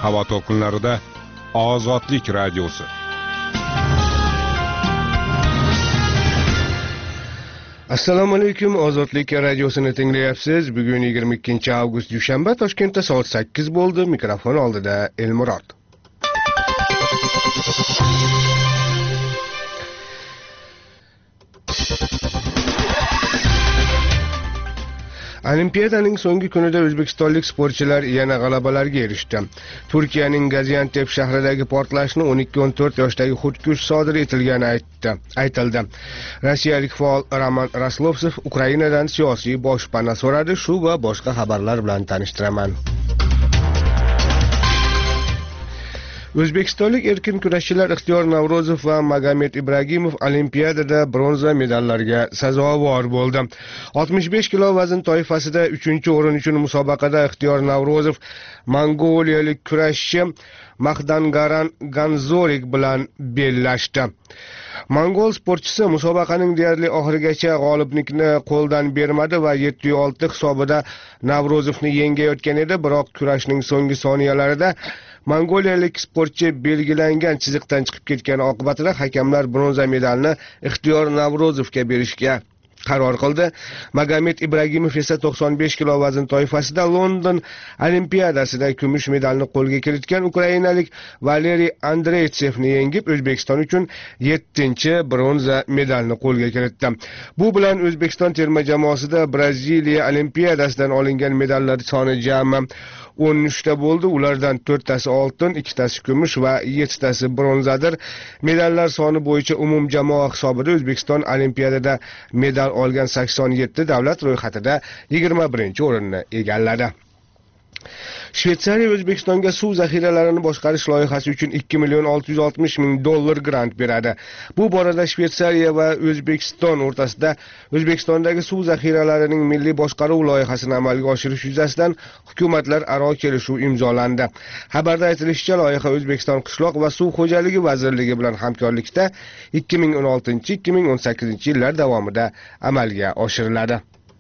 Havo to'lqinlarida Ozodlik radiosi. Assalomu alaykum, Ozodlik radiosini tinglayapsiz. Bugun 22-avgust dushanba, Toshkentda soat 8 bo'ldi. Mikrofon oldida Elmurod. Olimpiadaning so'nggi kunida o'zbekistonlik sportchilar yana g'alabalarga erishdi. Turkiyaning Gaziantep shahridagi portlashni 12-14 yoshdagi xudkush sodir etilgani aytildi. Rossiyalik faol Roman Raslovsev Ukrainadan siyosiy boshpana so'radi. Shu va boshqa xabarlar bilan tanishtiraman. O'zbekistonlik erkin kurashchilar Ixtiyor Navrozov va Magomed Ibragimov Olimpiadada bronza medallarga sazovor bo'ldi. 65 kilo vazn toifasida 3-o'rin uchun musobaqada Ixtiyor Navrozov mongoliyalik kurashchi Mahdangaran Ganzorik bilan bellashdi. Mongol sportchisi musobaqaning deyarli oxirigacha g'oliblikni qo'ldan bermadi va 7-6 hisobida Navrozovni yengayotgan edi, biroq kurashning so'nggi soniyalarida mongoliyalik sportchi belgilangan chiziqdan chiqib ketgani oqibatida hakamlar bronza medalni Ixtiyor Navrozovga berishga qaror qildi. Magomed Ibragimov esa 95 kilo vazn toifasida London Olimpiadasida kumush medalni qo'lga kiritgan ukrainalik Valeriy Andreytsevni yengib, O'zbekiston uchun 7-chi bronza medalni qo'lga kiritdi. Bu bilan O'zbekiston terma jamoasida Braziliya Olimpiadasidan olingan medallar soni jami 13 ta bo'ldi. Ulardan 4 tasi oltin, 2 tasi kumush va 7 tasi bronzadir. Medallar soni bo'yicha umumjamoa hisobida O'zbekiston Olimpiadada medal olgan 87 davlat ro'yxatida 21-o'rinni egalladi. Shveysariya O'zbekistonga suv zaxiralarini boshqarish loyihasi uchun $2,660,000 grant beradi. Bu borada Shveysariya va O'zbekiston o'rtasida O'zbekistondagi suv zaxiralarining milliy boshqaruv loyihasini amalga oshirish yuzasidan hukumatlararo kelishuv imzolandi. Xabarda aytilishicha, loyiha O'zbekiston Qishloq va suv xo'jaligi vazirligi bilan hamkorlikda 2016-2018 yillar davomida amalga oshiriladi.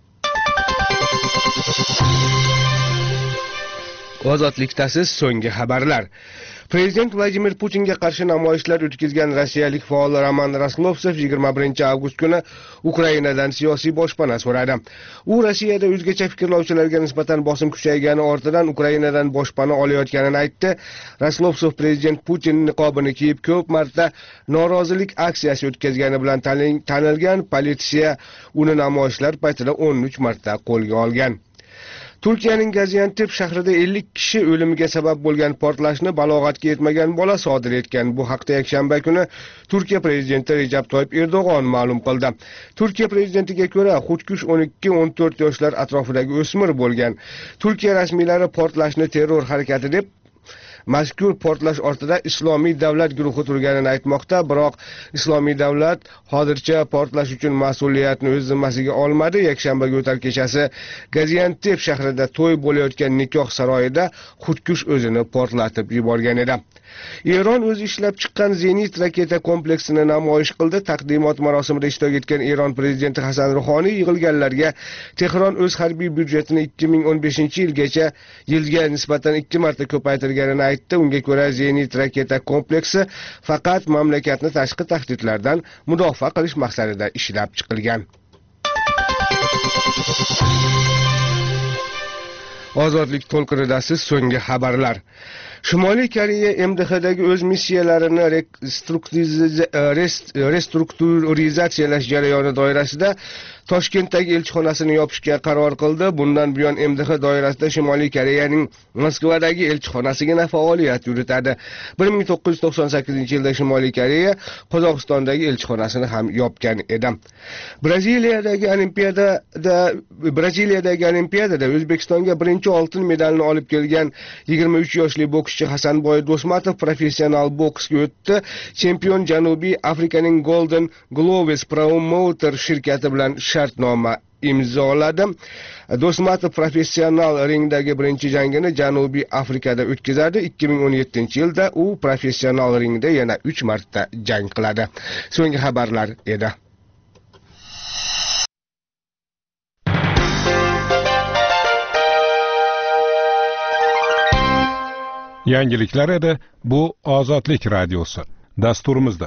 Ozodlikdasiz so'nggi xabarlar. Prezident Vladimir Putinga qarshi namoyishlar o'tkazgan rossiyalik faol Roman Raslovsev 21-avgust kuni Ukrainadan siyosiy boshpana so'radi. U Rossiyada o'zgacha fikrlovchilarga nisbatan bosim kuchaygani ortidan Ukrainadan boshpana olayotganini aytdi. Raslovsev prezident Putin niqobini kiyib ko'p marta norozilik aksiyasi o'tkazgani bilan tanilgan. Politsiya uni namoyishlar paytida 13 marta qo'lga olgan. Turkiyaning Gaziantep shahrida 50 kishi o'limiga sabab bo'lgan portlashni balog'atga yetmagan bola sodir etgan. Bu haqda yakshanba kuni Turkiya prezidenti Recep Tayyip Erdo'g'on ma'lum qildi. Turkiya prezidentiga ko'ra, xudkush 12-14 yoshlar atrofidagi o'smir bo'lgan. Turkiya rasmiylari portlashni terror harakati deb, mazkur portlash ortida Islomiy davlat guruhi turganini aytmoqda, biroq Islomiy davlat hozircha portlash uchun mas'uliyatni o'z zimmasiga olmadi. Yakshanbaga o'tar kechasi Gaziantep shahrida to'y bo'layotgan nikoh saroyida xudkush o'zini portlatib yuborgan edi. Eron o'z ishlab chiqqan Zenit raketa kompleksini namoyish qildi. Taqdimot marosimida ishtirok etgan Eron prezidenti Hasan Ruhoniy yig'ilganlarga Tehron o'z harbiy byudjetini 2015-yilga nisbatan 2 marta ko'paytirganini aytdi. Unga ko'ra, Zenit raketa kompleksi faqat mamlakatni tashqi tahdidlardan mudofaa qilish maqsadida ishlab chiqilgan. Ozodlik to'lqinidasiz so'nggi xabarlar. Shimoliy Koreya MDHdagi o'z missiyalarini restrukturizatsiyalash jarayoni doirasida Toshkentdagi elchixonasini yopishga qaror qildi. Bundan buyon MDH doirasida Shimoliy Koreyaning Moskvadagi elchixonasigina faoliyat yuritadi. 1998-yilda Shimoliy Koreya Qozog'istondagi elchixonasini ham yopgan edi. Braziliyadagi Olimpiadada O'zbekistonga birinchi oltin medalni olib kelgan 23 yoshli bokschi Hasanboy Do'smatov professional boksga o'tdi. Chempion Janubiy Afrikaning Golden Gloves Promoter shirkati bilan shartnoma imzoladi. Do'smatov professional ringdagi birinchi jangini Janubiy Afrikada o'tkazadi. 2017-yilda u professional ringda yana 3 marta jang qiladi. So'nggi xabarlar edi. Yangiliklar edi, bu Ozodlik radiosi. Dasturimizda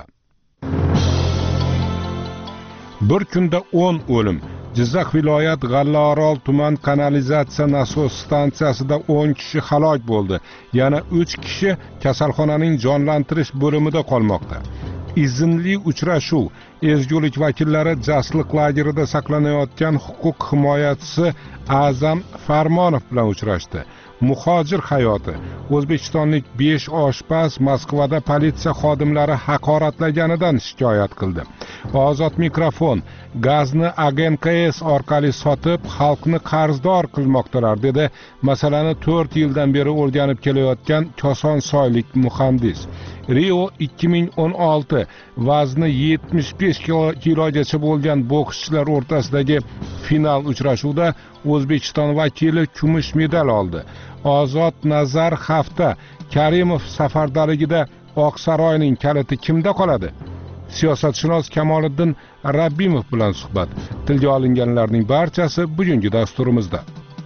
bir kunda 10 o'lim. Jizzax viloyat G'allaorol tuman kanalizatsiya nasos stansiyasida 10 kishi halok bo'ldi. Yana 3 kishi kasalxonaning jonlantirish bo'limida qolmoqda. Izinli uchrashuv ezgulik vakillari jasliq lagerida saqlanayotgan huquq himoyachisi A'zam Farmonov bilan uchrashdi. Muhojir hayoti. O'zbekistonlik 5 oshpaz Moskvada politsiya xodimlari haqoratlaganidan shikoyat qildi. Ozod mikrofon. Gazni AGNKS orqali sotib, xalqni qarzdor qilmoqdalar dedi. Masalani 4 yildan beri o'rganib kelayotgan Kosonsoylik muhandis. Rio 2016 vazni 75 kilogacha bo'lgan bokschilar o'rtasidagi final uchrashuvida O'zbekiston vakili kumush medal oldi. Ozod Nazar hafta Karimov safardaligida Oqsaroyning kaliti kimda qoladi? Siyosatshunos Kamoliddin Rabbimov bilan suhbat. Tilga olinganlarning barchasi bugungi dasturimizda.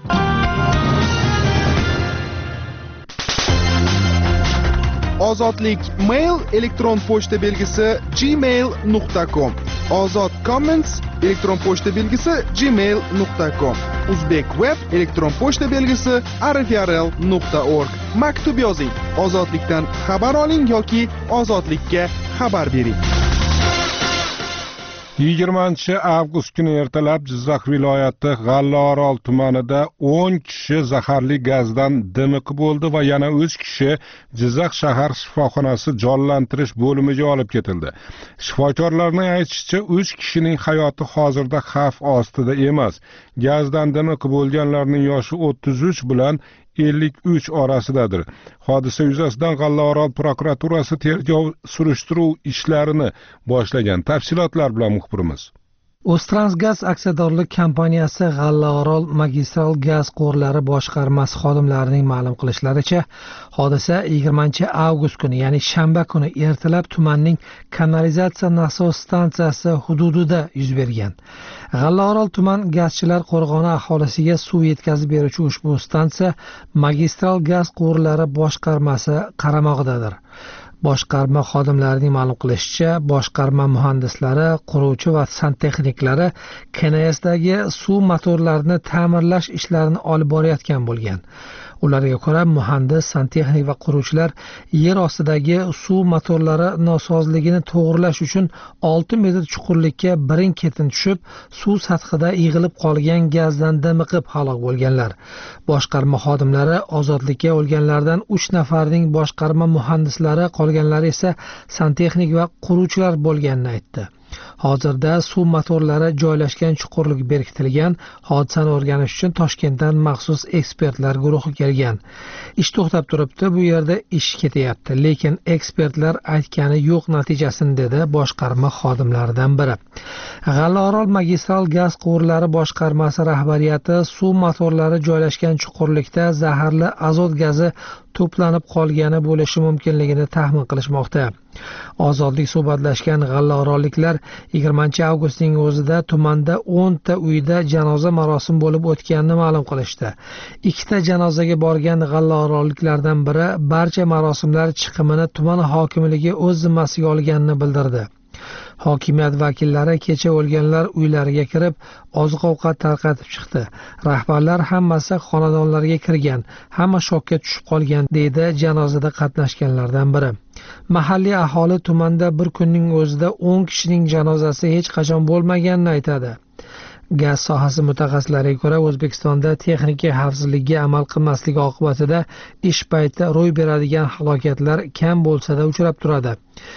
Ozodlik mail elektron pochta belgisi gmail.com. Ozod comments elektron pochta belgisi gmail.com. Uzbek web elektron pochta belgisi rfrl.org. Maktub yozing. Ozodlikdan xabar oling yoki ozodlikka xabar bering. 20-avgust kuni ertalab Jizzax viloyati G'allaorol tumanida 10 kishi zaharli gazdan dimiqib bo'ldi va yana 3 kishi Jizzax shahar shifoxonasi jonlantirish bo'limiga olib ketildi. Shifokorlarning aytishicha, 3 kishining hayoti hozirda xavf ostida emas. Gazdan dimiqib bo'lganlarning yoshi 33 bilan 53 orasidadir. Hodisa yuzasidan G'allaorol prokuraturasi tergov surishtiruv ishlarini boshlagan. Tafsilotlar bilan muxbirimiz. O'ztransgaz aksiyadorlik kompaniyasi G'allaorol magistral gaz quvurlari boshqarmasi xodimlarining ma'lum qilishlaricha, hodisa 20-avgust kuni, ya'ni shanba kuni ertalab tumanning kanalizatsiya nasos stansiyasi hududida yuz bergan. G'allaorol tuman gazchilar qo'rg'oni aholisiga suv yetkazib beruvchi ushbu stansiya magistral gaz quvurlari boshqarmasi qaramog'idadir. Boshqarma xodimlarining ma'lum qilishicha, boshqarma muhandislari, quruvchi va santexniklari KNSdagi suv motorlarini ta'mirlash ishlarini olib borayotgan bo'lgan. Ularga ko'ra, muhandis, santexnik va quruvchilar yer ostidagi suv motorlari nosozligini to'g'rilash uchun 6 metr chuqurlikka birin-ketin tushib, suv sathida yig'ilib qolgan gazdan dimiqib halok bo'lganlar. Boshqarma xodimlari ozodlikka olganlardan 3 nafarning boshqarma muhandislari, qolganlari esa santexnik va quruvchilar bo'lganini aytdi. Hozirda suv motorlari joylashgan chuqurlik berkitilgan. Hodisani o'rganish uchun Toshkentdan maxsus ekspertlar guruhi kelgan. Ish to'xtab turibdi, bu yerda ish ketyapti, lekin ekspertlar aytgani yo'q natijasini, dedi boshqarma xodimlaridan biri. G'allaorol magistral gaz quvurlari boshqarmasi rahbariyati suv motorlari joylashgan chuqurlikda zaharli azot gazi to'planib qolgani bo'lishi mumkinligini taxmin qilishmoqda. Ozodlik suhbatlashgan g'allaorolliklar 20-avgustning o'zida tumanda 10 ta uyda janoza marosimi bo'lib o'tganini ma'lum qilishdi. 2 ta janozaga borgan g'allaorolliklardan biri barcha marosimlar chiqimini tuman hokimligi o'z zimmasiga olganini bildirdi. Hokimiyat vakillari kecha o'lganlar uylariga kirib, oziq-ovqat tarqatib chiqdi. Rahbarlar hammasi xonadonlarga kirgan, hamma shokka tushib qolgan, deydi janozada qatnashganlardan biri. Mahalliy aholi tumanda bir kunning o'zida 10 kishining janozasi hech qachon bo'lmaganini aytadi. Gaz sohasi mutaxassislariga ko'ra, O'zbekistonda texnika xavfsizligiga amal qilmaslik oqibatida ish payti ro'y beradigan halokatlar kam bo'lsa-da uchrab turadi.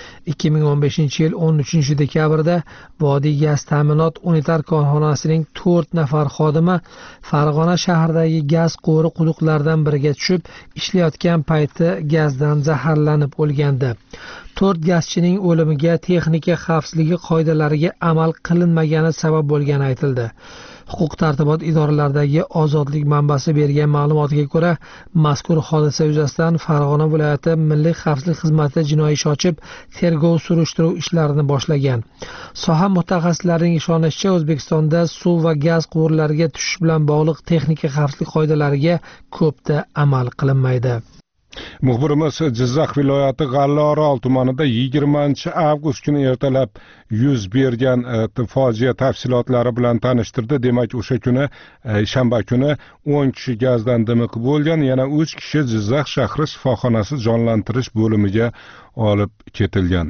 2015-yil 13 dekabrda Vodiy gaz ta'minot unitar korxonasining 4 nafar xodimi Farg'ona shahridagi gaz quvuri quduqlaridan biriga tushib, ishlayotgan payti gazdan zaharlanib o'lgandi. 4 gazchining o'limiga texnika xavfsizligi qoidalariga amal qilinmagani sabab bo'lgani aytildi. Huquq tartibot idoralaridagi Ozodlik manbasi bergan ma'lumotga ko'ra, mazkur hodisa yuzasidan Farg'ona viloyati Milliy xavfsizlik xizmati jinoiy ish ochib, tergov surishtiruv ishlarini boshlagan. Soha mutaxassislarining ishonishicha, O'zbekistonda suv va gaz quvurlariga tushish bilan bog'liq texnika xavfsizlik qoidalariga ko'pda amal qilinmaydi. Muxbirimiz Jizzax viloyati G'allaorol tumanida 20 avgust kuni ertalab yuz bergan fojia tafsilotlari bilan tanishtirdi. Demak, o'sha kuni shanba kuni 10 kishi gazdan dimiqib bo'lgan, yana 3 kishi Jizzax shahri shifoxonasi jonlantirish bo'limiga olib ketilgan.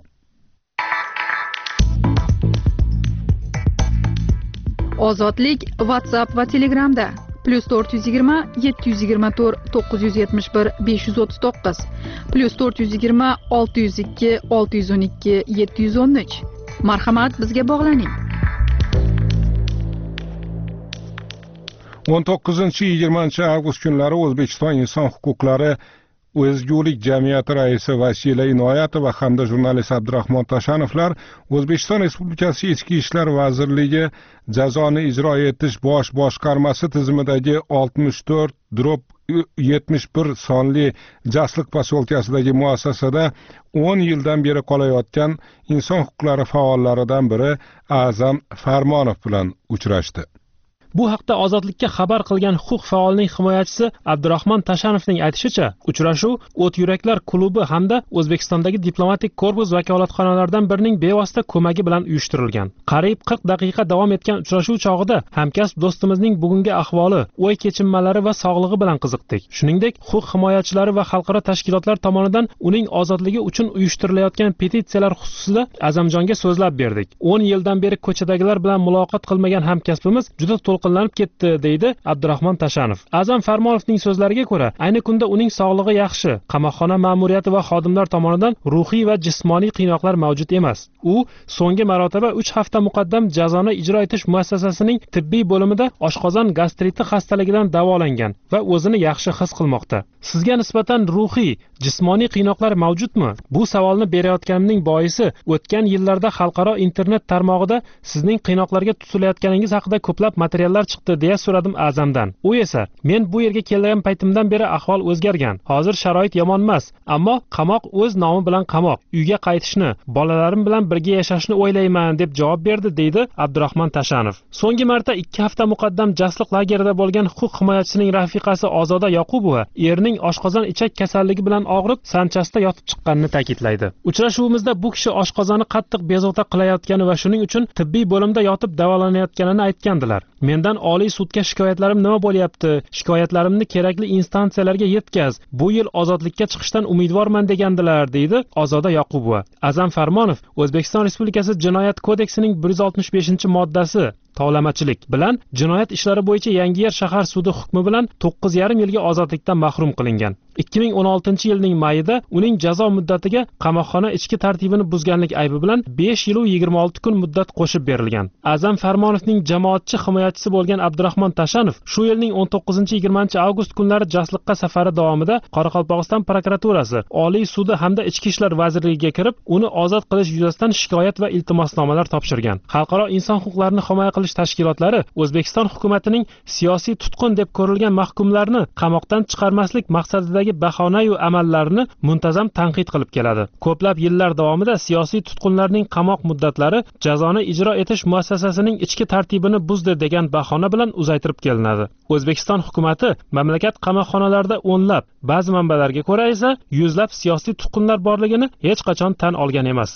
Ozodlik WhatsApp va Telegramda +420 724 971 539 +420 602 612 713. Marhamat, bizga bog'laning. 19-20 avgust kunlari O'zbekiston inson huquqlari O'zgulik jamiyati raisi Vasila Inoyatova hamda jurnalist Abdurahmon Tashanovlar O'zbekiston Respublikasi Ichki ishlar vazirligi jazoni ijro etish bosh boshqarmasi tizimidagi 64/71 sonli Jasliq posyolkasidagi muassasada 10 yildan beri qolayotgan inson huquqlari faollaridan biri A'zam Farmonov bilan uchrashdi. Bu haqda Ozodlikka xabar qilgan huquq faolining himoyachisi Abdurahmon Tashanovning aytishicha, uchrashuv O't yuraklar klubi hamda O'zbekistondagi diplomatik korpus vakolatxonalaridan birining bevosita ko'magi bilan uyushtirilgan. Qariyb 40 daqiqa davom etgan uchrashuv chog'ida hamkasb do'stimizning bugungi ahvoli, o'y kechinmalari va sog'lig'i bilan qiziqdik. Shuningdek, huquq himoyachilari va xalqaro tashkilotlar tomonidan uning ozodligi uchun uyushtirilayotgan petitsiyalar xususida Azamjonga so'zlab berdik. 10 yildan beri ko'chadagilar bilan muloqot qilmagan hamkasbimiz juda to'lqinlanib ketdi, deydi Abdurahmon Tashanov. A'zam Farmonovning so'zlariga ko'ra, ayni kunda uning sog'lig'i yaxshi, qamoqxona ma'muriyati va xodimlar tomonidan ruhiy va jismoniy qiynoqlar mavjud emas. U so'nggi marotaba 3 hafta muqaddam jazoni ijro etish muassasasining tibbiy bo'limida oshqozon gastriti xastaligidan davolangan va o'zini yaxshi his qilmoqda. Sizga nisbatan ruhiy, jismoniy qiynoqlar mavjudmi? Bu savolni berayotganimning boisi, o'tgan yillarda xalqaro internet tarmog'ida sizning qiynoqlarga tutilayotganingiz haqida ko'plab materiallar chiqdi deya so'radim A'zamdan. U esa, men bu yerga kelgan paytimdan beri ahvol o'zgargan. Hozir sharoit yomon emas, ammo qamoq o'z nomi bilan qamoq. Uyga qaytishni, bolalarim bilan birga yashashni o'ylayman deb javob berdi, deydi Abdurahmon Tashanov. So'nggi marta 2 hafta muqaddam Jasliq lagerida bo'lgan huquq himoyachisining rafiqasi Ozoda Yoqubova erining oshqozon ichak kasalligi bilan og'rib, sanchasida yotib chiqqanini ta'kidlaydi. Uchrashuvimizda bu kishi oshqozoni qattiq bezovta qilayotgani va shuning uchun tibbiy bo'limda yotib davolanayotganini aytgandilar. Mendan Oliy sudga shikoyatlarim nima bo'lyapti? Shikoyatlarimni kerakli instansiyalarga yetkaz. Bu yil ozodlikka chiqishdan umidvorman degandilar, deydi Ozoda Yoqubova. A'zam Farmonov O'zbekiston Respublikasi Jinoyat kodeksining 165-moddasi tovlamachilik bilan jinoyat ishlari bo'yicha Yangiyer shahar sudi hukmi bilan 9,5 yilga ozodlikdan mahrum qilingan. 2016-yilning mayida uning jazo muddatiga qamoqxona ichki tartibini buzganlik aybi bilan 5 yil 26 kun muddat qo'shib berilgan. A'zam Farmonovning jamoatchi himoyachisi bo'lgan Abdurahmon Tashanov shu yilning 19-20 avgust kunlari Jasliqqa safari davomida Qoraqalpog'iston prokuraturasi, Oliy sudi hamda Ichki ishlar vazirligiga kirib, uni ozod qilish yuzasidan shikoyat va iltimosnomalar topshirgan. Xalqaro inson huquqlarini himoya qilish tashkilotlari O'zbekiston hukumatining siyosiy tutqun deb ko'rilgan mahkumlarni qamoqdan chiqarmaslik maqsadidagi bahona-yu amallarini muntazam tanqid qilib keladi. Ko'plab yillar davomida siyosiy tutqunlarning qamoq muddatlari jazoni ijro etish muassasasining ichki tartibini buzdi degan bahona bilan uzaytirib kelinadi. O'zbekiston hukumati mamlakat qamoqxonalarida o'nlab, ba'zi manbalarga ko'ra esa yuzlab siyosiy tutqunlar borligini hech qachon tan olgan emas.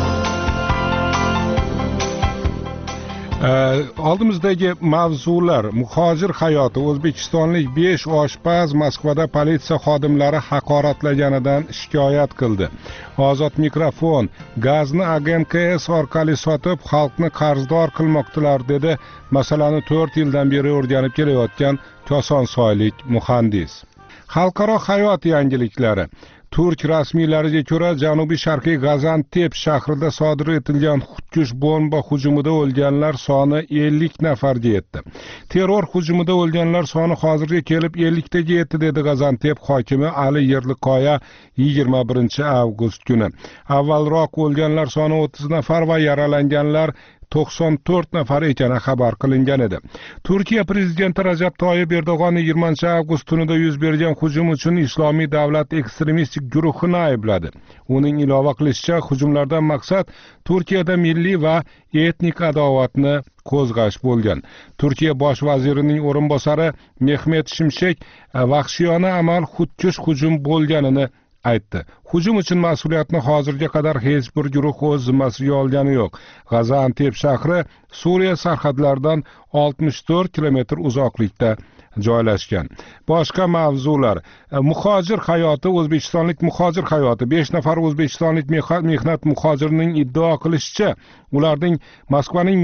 Oldimizdagi mavzular: muhojir hayoti. O'zbekistonlik 5 oshpaz Moskvada politsiya xodimlari haqoratlaganidan shikoyat qildi. Ozod mikrofon: gazni AGNKS orqali sotib xalqni qarzdor qilmoqdilar, dedi masalani 4 yildan beri o'rganib kelayotgan kosonsoylik muhandis. Xalqaro hayot yangiliklari. Turk rasmiylariga ko'ra, janubiy-sharqiy Gazantep shahrida sodir etilgan xudkush bomba hujumida o'lganlar soni 50 nafarga yetdi. Terror hujumida o'lganlar soni hozirga kelib 50 taga yetdi, dedi Gazantep hokimi Ali Yerliqoya 21 avgust kuni. Avvalroq o'lganlar soni 30 nafar va yaralanganlar 94 nafar ekani xabar qilingan edi. Turkiya prezidenti Rajab Toyyib Erdo'g'on 20 avgust tunida yuz bergan hujum uchun Islomiy davlat ekstremistik guruhini aybladi. Uning ilova qilishicha, hujumlardan maqsad Turkiyada milliy va etnik adovatni qo'zg'ash bo'lgan. Turkiya bosh vazirining o'rinbosari Mehmet Shimshek vahshiyona amal xudkush hujum bo'lganini aytdi. Hujum uchun mas'uliyatni hozirga qadar hech bir guruh o'z zimmasiga olgani yo'q. G'azantep shahri Suriya sarhadlaridan 64 kilometr uzoqlikda joylashgan. Boshqa mavzular: muhojir hayoti, o'zbekistonlik muhojir hayoti. 5 nafar o'zbekistonlik mehnat muhojirining iddao qilishicha, ularning Moskvaning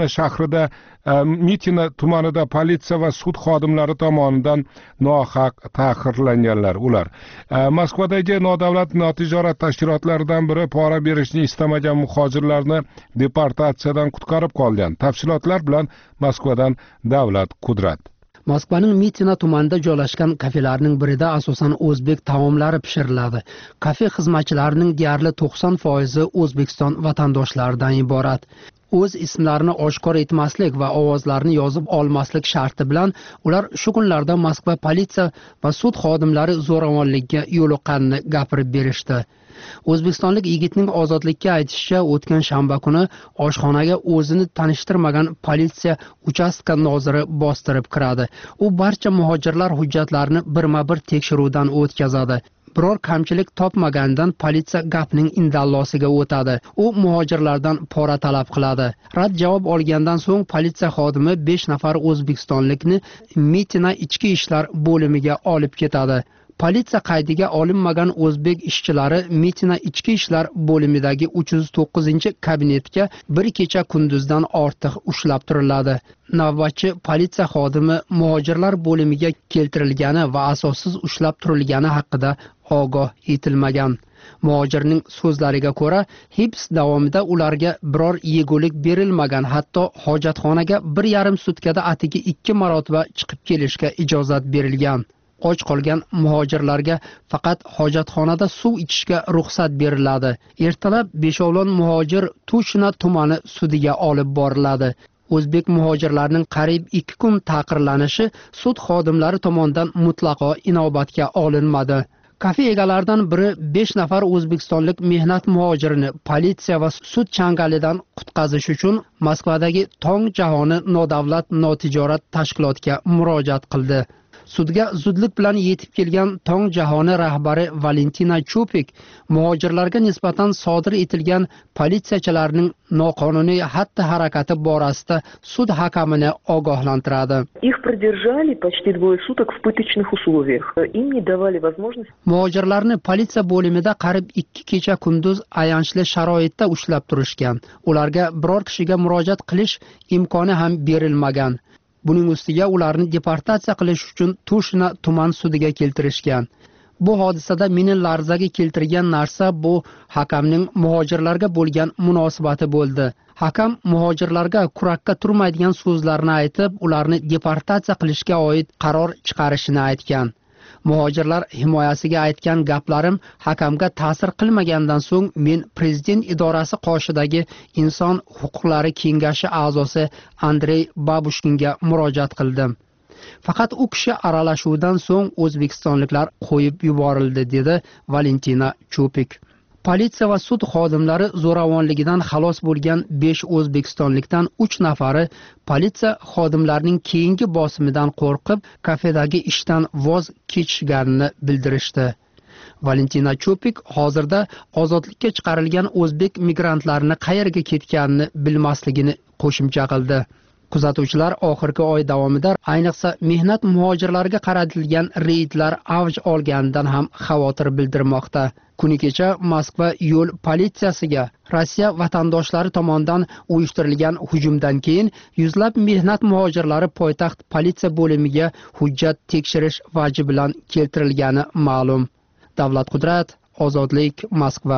Mitina tumanida politsiya va sud xodimlari tomonidan nohaq tahqirlanganlar. Ular Moskvadagi nodavlat notijorat tashkilotlaridan biri pora berishni istamagan muhojirlarni deportatsiyadan qutqarib qolgan. Tafsilotlar bilan Moskvadan Davlat Qudrat. Moskvaning Mitina tumanida joylashgan kafelarning birida asosan o'zbek taomlari pishiriladi. Kafe xizmatchilarining deyarli 90% O'zbekiston vatandoshlaridan iborat. O'z ismlarini oshkor etmaslik va ovozlarini yozib olmaslik sharti bilan ular shu kunlarda Moskva politsiya va sud xodimlari zo'ravonlikka yo'liqqanini gapirib berishdi. O'zbekistonlik yigitning ozodlikka aytishicha, o'tgan shanba kuni oshxonaga o'zini tanishtirmagan politsiya uchastka noziri bostirib kiradi. U barcha muhojirlar hujjatlarini birma-bir tekshiruvdan o'tkazadi. Biror kamchilik topmagandan politsiya gapning indallosiga o'tadi. U muhojirlardan pora talab qiladi. Rad javob olgandan so'ng politsiya xodimi 5 nafar o'zbekistonlikni Mitina ichki ishlar bo'limiga olib ketadi. Politsiya qaydiga olinmagan o'zbek ishchilari Mitina ichki ishlar bo'limidagi 309-kabinetga bir kecha kunduzdan ortiq ushlab turiladi. Navbatchi politsiya xodimi muhojirlar bo'limiga keltirilgani va asossiz ushlab turilgani haqida ogoh etilmagan. Muhojirning so'zlariga ko'ra, hibs davomida ularga biror yegulik berilmagan, hatto hojatxonaga 1,5 sutkada atigi 2 marotaba chiqib kelishga ijozat berilgan. Och qolgan muhojirlarga faqat hojatxonada suv ichishga ruxsat beriladi. Ertalab beshovlon muhojir Tushna tumani sudiga olib boriladi. O'zbek muhojirlarining qariyb 2 kun ta'qirlanishi sud xodimlari tomonidan mutlaqo inobatga olinmadi. Kafe egalaridan biri 5 nafar o'zbekistonlik mehnat muhojirini politsiya va sud changalidan qutqazish uchun Moskvadagi Tong jahoni nodavlat notijorat tashkilotiga murojaat qildi. Sudga zudlik bilan yetib kelgan Tong jahoni rahbari Valentina Chupik muhojirlarga nisbatan sodir etilgan politsiyachilarning noqonuniy xatti-harakati borasida sud hakamini ogohlantiradi. Их продержали почти 2 суток в пыточных условиях. Им не давали возможность. Muhojirlarni politsiya bo'limida qarib 2 kecha kunduz ayanchli sharoitda ushlab turishgan. Ularga biror kishiga murojaat qilish imkoni ham berilmagan. Buning ustiga ularni deportatsiya qilish uchun Tushna tuman sudiga keltirishgan. Bu hodisada meni larzaga keltirgan narsa bu hakamning muhojirlarga bo'lgan munosabati bo'ldi. Hakam muhojirlarga kurakka turmaydigan so'zlarni aytib, ularni deportatsiya qilishga oid qaror chiqarishini aytgan. Muhojirlar himoyasiga aytgan gaplarim hakamga ta'sir qilmagandan so'ng men prezident idorasi qoshidagi inson huquqlari kengashi a'zosi Andrey Babushkinga murojaat qildim. Faqat u kishi aralashuvidan so'ng o'zbekistonliklar qo'yib yuborildi, dedi Valentina Chupik. Politsiya va sud xodimlari zo'ravonligidan xalos bo'lgan 5 o'zbekistonlikdan 3 nafari politsiya xodimlarining keyingi bosimidan qo'rqib kafedagi ishdan voz kechganini bildirishdi. Valentina Chupik hozirda ozodlikka chiqarilgan o'zbek migrantlarini qayerga ketganini bilmasligini qo'shimcha qildi. Kuzatuvchilar oxirgi oy davomida ayniqsa mehnat muhojirlariga qaratilgan reydlar avj olganidan ham xavotir bildirmoqda. Kuni kecha Moskva yo'l politsiyasiga Rossiya vatandoshlari tomonidan uyushtirilgan hujumdan keyin yuzlab mehnat muhojirlari poytaxt politsiya bo'limiga hujjat tekshirish vaji bilan keltirilgani ma'lum. Davlat Qudrat, Ozodlik, Moskva.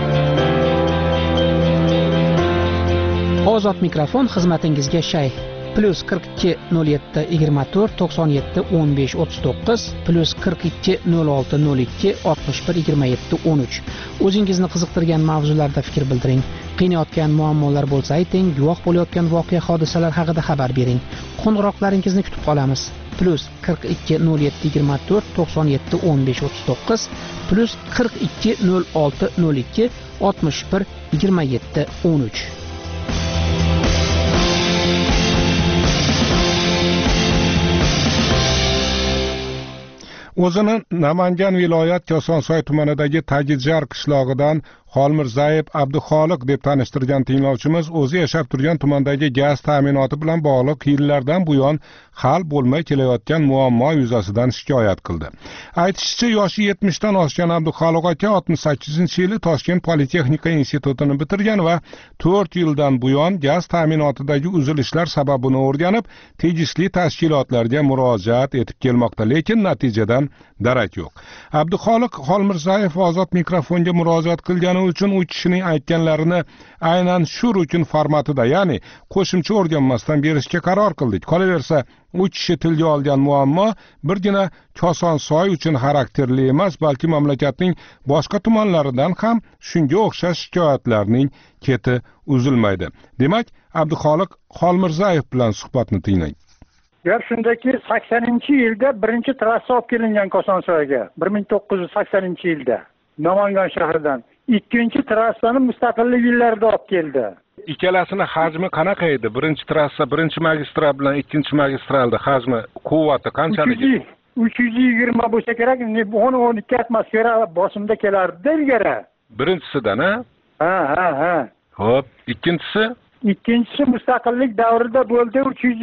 Ozod mikrofon xizmatingizga shay. plus 42 07 24 97 15 39 plus 42 06 02 61 27 13. O'zingizni qiziqtirgan mavzularda fikr bildiring. Qiynayotgan muammolar bo'lsa ayting, guvoh bo'layotgan voqea hodisalar haqida xabar bering. Qo'ng'iroqlaringizni kutib qolamiz. plus 42 07 24 97 15 39 plus 42 06 02 61 27 13. O'zini Namangan viloyat Kosonsoy tumanidagi Tagijar qishlog'idan Xolmirzayev Abduxoliq deb tanishtirgan tinglovchimiz o'zi yashab turgan tumandagi gaz ta'minoti bilan bog'liq yillardan buyon hal bo'lmay kelayotgan muammo yuzasidan shikoyat qildi. Aytishicha, yoshi 70 dan oshgan Abduxoliq aka 68-yili Toshkent Politexnika institutini bitirgan va 4 yildan buyon gaz ta'minotidagi uzilishlar sababini o'rganib, tegishli tashkilotlarga murojaat etib kelmoqda, lekin natijadan darak yo'q. Abduxoliq Xolmirzayev ozod mikrofonga murojaat qilgani uchun u kishining aytganlarini aynan shu rukun formatida, ya'ni qo'shimcha o'rganmasdan berishga qaror qildik. Qolaversa, u kishi tilga olgan muammo birgina Kosonsoy uchun xarakterli emas, balki mamlakatning boshqa tumanlaridan ham shunga o'xshash shikoyatlarning keti uzilmaydi. Demak, Abduxoliq Xolmirzayev bilan suhbatni tinglang. Gap shundaki, 80-yilda birinchi trassa olib kelingan Kosonsoyga, 1980-yilda Namangan shahridan. Ikkinchi trassani mustaqillik yillarida olib keldi. Ikkalasini hajmi qanaqa edi? Birinchi trassa, birinchi magistral bilan ikkinchi magistralda hajmi, quvvati qanchalik? 320 bo'lsa kerak, 10-12 atmosfera bosimda kelardi ilgari. Birinchisida-a? Ha. Xo'p, ikkinchisi? Ikkinchisi mustaqillik davrida bo'ldi,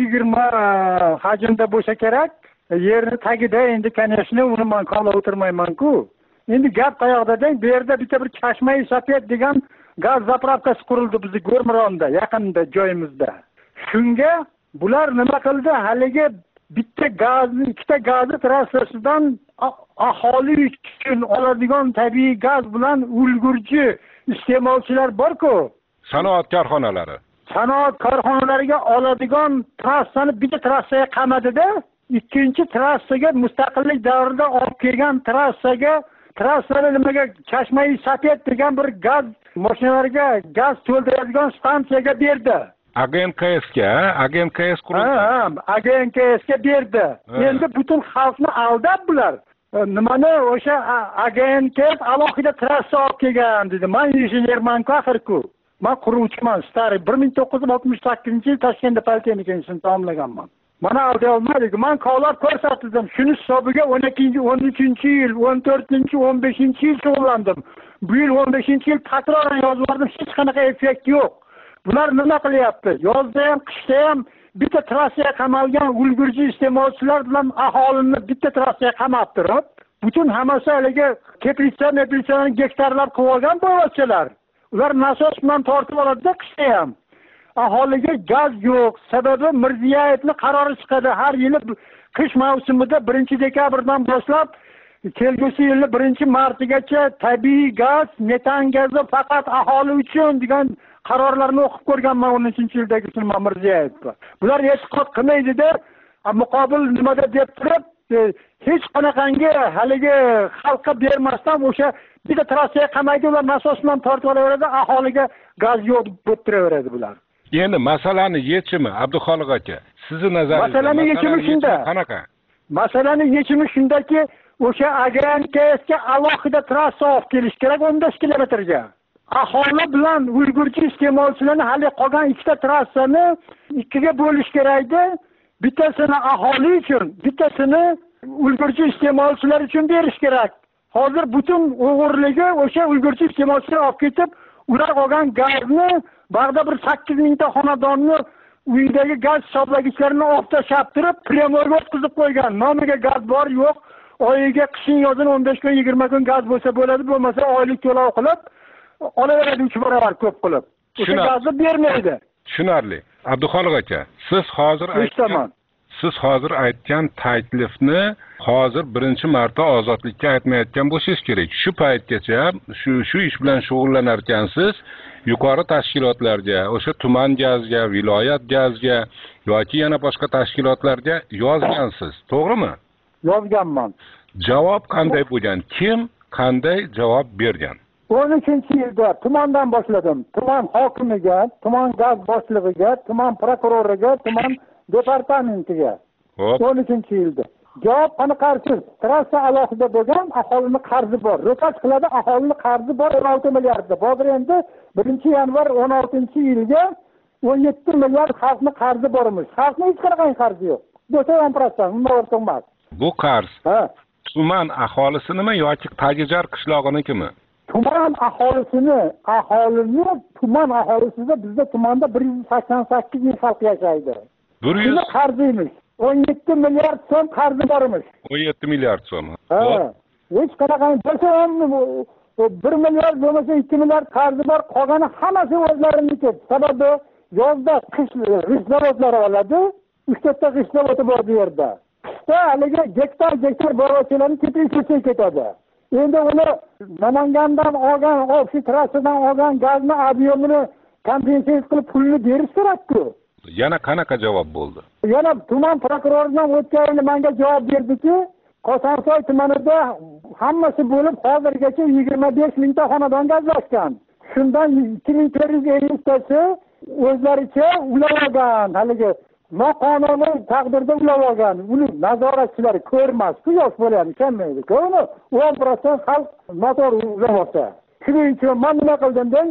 320 hajmda bo'lsa kerak. Yerni tagida endi конечно uni men qolib o'tirmayman-ku. Endi gap qayoqda-deng, bu yerda bitta bir Chashma-i Sapet degan gaz zapravkasi qurildi bizning Go'rmironda, yaqinda joyimizda. Shunga bular nima qildi? Haligi bitta gazni, ikkita gazni trassasidan aholi uchun oladigan tabiiy gaz bilan ulgurji iste'molchilar bor-ku. Sanoat korxonalari. Sanoat korxonalariga oladigan trassani bitta trassaga qamadida, ikkinchi trassaga mustaqillik davrida olib kelgan trassani nimaga Chashma-i Sapet degan bir gaz mashinalarga gaz to'ldiradigan stansiyaga berdi. AGNKS qurildi. AGNKSga berdi. Endi butun xalqni aldab bular. Nimani o'sha AGNKS alohida trassa olib kelgan dedi. Men injenerman-ku axir-ku. Men quruvchiman, stari 1968-yil Toshkentda Politexnika institutini tamomlaganman. Mana oldi olmadik. Men qolab ko'rsatdim. Shuni hisobiga 12-13-yil, 14-15-yil shug'ullandim. Bu yil 15-yil takroran yozib bordim, hech qanaqa effekt yo'q. Bular nima qilyapti? Yozda ham, qishda ham bitta trassaga qamalgan ulgurji iste'molchilar bilan aholini bitta trassaga qamab turib, butun hammasi haligi teplitsa-meplitsalarni gektarlab qilib olgan boyvachchalar. Ular nasos bilan tortib oladi-da qishda ham. Aholiga gaz yo'q. Sababi Mirziyoyevning qarori chiqadi. Har yili qish mavsumida 1-dekabrdan boshlab kelgusi yilning 1-martigacha tabiiy gaz, metan gazi faqat aholi uchun degan qarorlarni o'qib ko'rganman 13-yildagi Mirziyoyevga. Bular e'tiqod qilmaydi-da, muqobil nimada deb turib, hech qanaqangi haligi xalqqa bermasdan o'sha bitta trassaga qamaydi, ular nasos bilan tortib olaveradi, aholiga gaz yo'q deb turaveradi bular. Endi masalani yechimi Abduxoliq aka, sizni nazaringizda masalaning yechimi shunda. Qanaqa? Masalaning yechimi shundaki, o'sha AGNKSga alohida trassa olib kelish kerak 15 kilometrga. Aholi bilan ulgurji iste'molchilarni hali qolgan ikkita trassani ikkiga bo'lish kerakdi. Bittasini aholi uchun, bittasini ulgurji iste'molchilar uchun berish kerak. Hozir butun o'g'irligi o'sha ulgurji iste'molchilar olib ketib, ular olgan gazni bag'da bir 8000 ta xonadonni uyidagi gaz hisoblagichlarini olib tashlab turib, premorga o'tkazib qo'ygan. Nomiga gaz bor, yo'q. Oyiga qishin yozin 15 kun, 20 kun gaz bo'lsa bo'ladi, bo'lmasa oylik to'lov qilib olaveradi 3 barobar ko'p qilib. O'sha gazni bermaydi. Tushunarli. Abduxoliq aka, siz siz hozir aytgan taklifni hozir birinchi marta ozodlikka aytmayotgan bo'lishingiz kerak. Shu paytgacha shu ish bilan shug'ullanar ekansiz, yuqori tashkilotlarga, o'sha tuman gazga, viloyat gazga yoki yana boshqa tashkilotlarga yozgansiz, to'g'rimi? Yozganman. Javob qanday bo'lgan? Kim qanday javob bergan? 13-yilda tumandan boshladim. Tuman hokimiga, tuman gaz boshlig'iga, tuman prokuroriga, tuman departamentiga. 13-yilda. Javob qaniqarsiz. Trassa alohida bo'lgan, aholini qarzi bor. Ro'kach qiladi, aholini qarzi bor 16 milliardda. Hozir endi 1-yanvar 16-yilga 17 milliard xalqni qarzi bormish. Xalqning hech qanday qarzi yo'q. Bo'lsa 10%, undan ortiq emas. Bu qarz tuman aholisinimi yoki Tagijar qishlog'inikimi? Tuman aholisini, tuman aholisida bizda tumanda 188 ming xalq yashaydi. 100 qarziymiz. 17 milliard so'm qarzi bormish. 17 milliard so'm. Hech qanaqa bo'lsa 1 milliard bo'lmasa 2 milliard qarzi bor, qolgani hammasi o'zlariniki. Sababi yozda qish zavodlari oladi, 3 ta qish zavodi bor bu yerda. Qishda haligi gektar borachilarni tepish ketadi. Endi uni Namangandan olgan, ofis trassadan olgan gazni ob'yomini kompensatsiya qilib pulni berish kerak-ku. Yana qanaqa javob bo'ldi? Yana tuman prokuroridan o'tgan menga javob berdiki, Qosonsoy tumanida hammasi bo'lib hozirgacha 25 mingta xonadon gazlashgan. Shundan 2450 tasi o'zlaricha ulab olgan, haligi noqonuniy taqdirda ulab olgan. Uni nazoratchilari ko'rmas-ku, yosh bo'ladi, ishonmaydi-ku. 10% xalq noto'g'ri ulab olsa. Shuning uchun men nima qildim?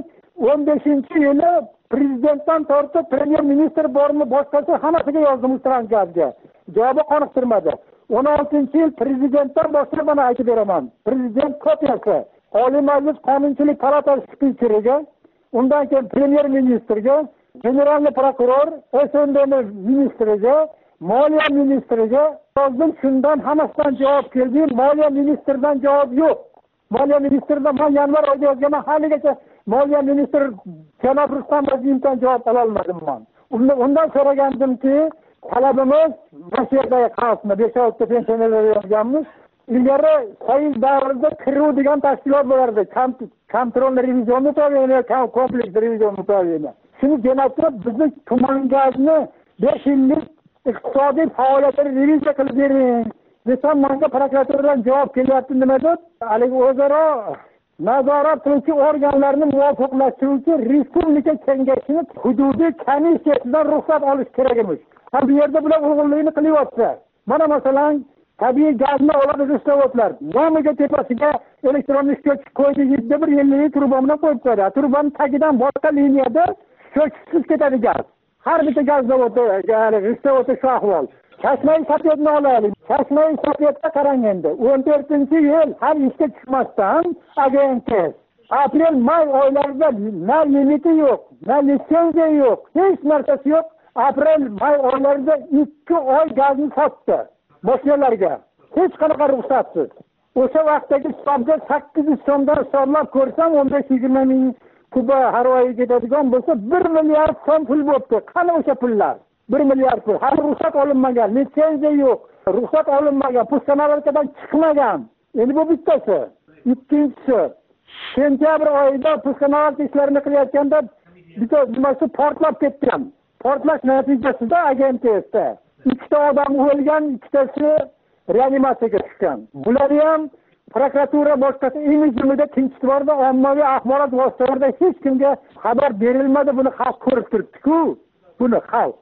15-yili prezidentdan tortib premyer ministr bormi, boshqasi hammasiga yozdim Ustrangazga. Javobi qoniqtirmadi. 16-yil prezidentdan boshlab mana aytib beraman. Prezident kopiyasi Oliy Majlis Qonunchilik palatasi spikeriga, undan keyin premyer ministrga, general prokuror, SND ministriga, moliya ministriga yozdim. Shundan hammasidan javob keldi. Moliya ministridan javob yo'q. Moliya ministridan men yanvar oyida yozganman, haligacha Moliya ministri janob Rustam Azimdan javob ola olmadim men. Undan so'ragandimki, talabimiz Rossiyadagi xalqni 5-6 pensionerlar yozganmiz. Ilgari so'z davrida kiruv degan tashkilot bo'lardi. Kontrol revizion mutoyini, kompleks revizion mutoyini. Shuni demakdir, bizni tuman gazni 5 yillik iqtisodiy faoliyatini reviziya qilib bering. Desam, menga prokuraturadan javob kelyapti. Nima deb? Haligi o'zaro nazorat qiluvchi organlarni muvofiqlashtiruvchi respublika kengashining hududiy komissiyasidan ruxsat olish kerak emish. Bu yerda bular o'g'irlikni qilyapti. Mana masalan, tabiiy gazni oladi zavodlar. Nomiga tepasiga elektron ishkoch qo'ydi, 7 yillik turbani qo'yib qo'yadi. Turbaning tagidan boshqa liniyada shochsiz ketadi gaz. Har bitta gaz zavodi, zavodi shu ahvol. Chashmai Safiyatni olaylik. Chashmai Safiyatga qarang endi. 14-yil har ishga chiqmasdan agentlar aprel-may oylarida na limiti yo'q, na litsenziya yo'q, hech narsasi yo'q. Aprel-may oylarida 2 oy gazni sotdi mashinalarga. Hech qanaqa ruxsatsiz. O'sha vaqtdagi hisobga 800 so'mdan hisoblab ko'rsam 15-20 ming kuba har oy ketadigan bo'lsa 1 milliard so'm pul bo'libdi. Qani o'sha pullar? 1 milliard pul. Hali ruxsat olinmagan, litsenziya yo'q, ruxsat olinmagan, puskanalardan chiqmagan. Endi bu bittasi. Ikkinchisi, sentyabr oyida puskanalar ishlarini qilayotganda bitta nimasi portlab ketgan. Portlash natijasida agentlikda 2 odam o'lgan, 2tasi reanimatsiyaga tushgan. Bularni ham prokuratura boshqasi imijimida tinchlikda, ommaviy axborot vositalarida hech kimga xabar berilmadi. Buni xalq ko'rib turibdi-ku. Buni xalq.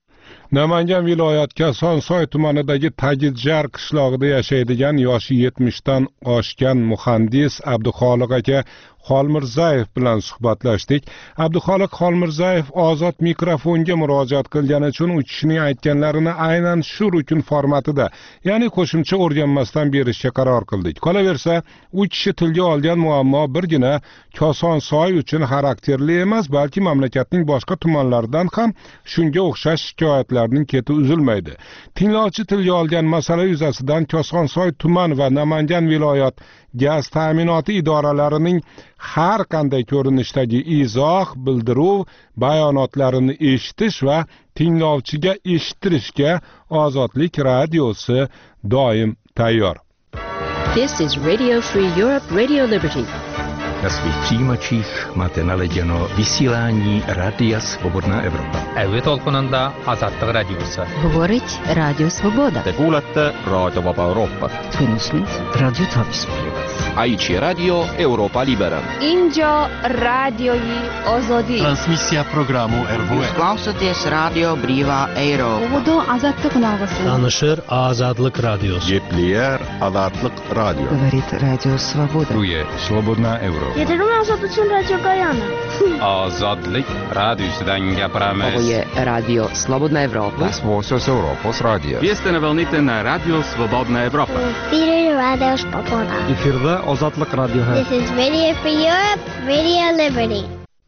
Namangan viloyat Kosonsoy tumanidagi Tagijar qishlog'ida yashaydigan yoshi 70 dan oshgan muhandis Abduxoliq aka Xolmirzayev bilan suhbatlashdik. Abduxoliq Xolmirzayev ozod mikrofonga murojaat qilgani uchun u kishining aytganlarini aynan shu rukun formatida, ya'ni qo'shimcha o'rganmasdan berishga qaror qildik. Qolaversa, u kishi tilga olgan muammo birgina Kosonsoy uchun xarakterli emas, balki mamlakatning boshqa tumanlaridan ham shunga o'xshash shikoyatlarning keti uzilmaydi. Tinglovchi tilga olgan masala yuzasidan Kosonsoy tuman va Namangan viloyat gaz ta'minoti idoralarining har qanday ko'rinishdagi izoh, bildiruv, bayonotlarini eshitish va tinglovchiga eshittirishga Ozodlik radiosi doim tayyor. This is Radio Free Europe, Radio Liberty. Na svých přijímačích máte naladěno vysílání Rádia Svobodná Evropa. Әуе толқынында Азаттық радиосы. Говорить Радио Свобода. Te kuulate Raadio Vaba Euroopat. Tunnisnud Radio Tavsprivat. Aici Radio Europa Libera. Injo radioi Ozodi. Transmisja programu RVS. Klausoties Radio Brīvā Eiropa. Uvudu Azatlık navası. Tanışır Azadlık Radyosu. Gepleyer Azadlık Radyo. Говорит Радио Свобода. Ruye Svobodná Evropa. Yeterim Azad uchun Radio Gayana. Ozodlik radiosidan gapiramiz. Ovo Radio Slobodna Evropa. Svosos Europos radio. Вие на вълните на Радио Свободна Европа. Radio Svoboda. Efirde Ozodlik Radyosu. This is Radio Free Europe, Radio Liberty.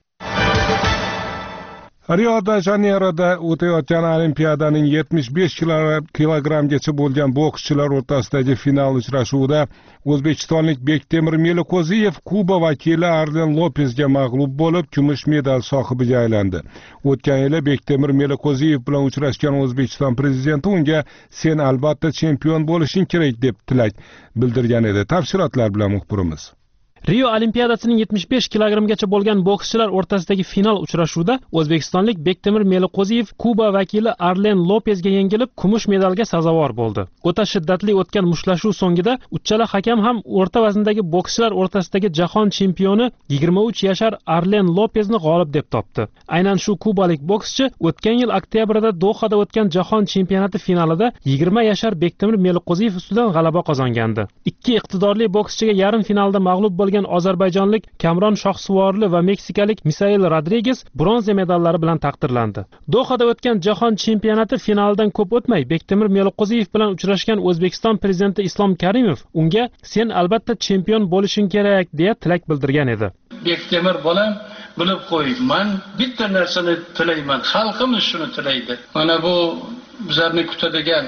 Rio de Janeiro'da o'tayotgan Olimpiadaning 75 kilogramgacha bo'lgan bokschilar o'rtasidagi final uchrashuvida o'zbekistonlik Bektemir Meliqo'ziyev Kuba vakili Arlen Lopesga mag'lub bo'lib, kumush medal sohibiga aylandi. O'tgan yili Bektemir Meliqo'ziyev bilan uchrashgan O'zbekiston prezidenti unga "Sen albatta chempion bo'lishing kerak" deb tilak bildirgan edi. Tafsilotlar bilan muxbirimiz. Rio Olimpiadasining 75 kilogramgacha bo'lgan bokschilar o'rtasidagi final uchrashuvida o'zbekistonlik Bektemir Meliqo'ziyev Kuba vakili Arlen Lopesga yengilib, kumush medalga sazovor bo'ldi. O'ta shiddatli o'tgan mushtlashuv so'ngida uchala hakam ham o'rta vazndagi bokschilar o'rtasidagi jahon chempioni 23 yashar Arlen Lopesni g'olib deb topdi. Aynan shu kubalik bokschi o'tgan yil oktyabrda Dohada o'tgan jahon chempionati finalida 20 yashar Bektemir Meliqo'ziyev ustidan g'alaba qozongandi. Ikki iqtidorli bokschiga yarim finalda mag'lub bo'lgan ozarbayjonlik Kamron Shohsuvorli va meksikalik Misael Rodriguez bronza medallari bilan taqdirlandi. Dohada o'tgan jahon chempionati finalidan ko'p o'tmay Bektemir Meliqo'ziyev bilan uchrashgan O'zbekiston prezidenti Islom Karimov unga "Sen albatta chempion bo'lishing kerak" deya tilak bildirgan edi. Bektemir bolam, bilib qo'y, men bitta narsani tilayman, xalqimiz shuni tilaydi. Mana bu bizlarni kutadigan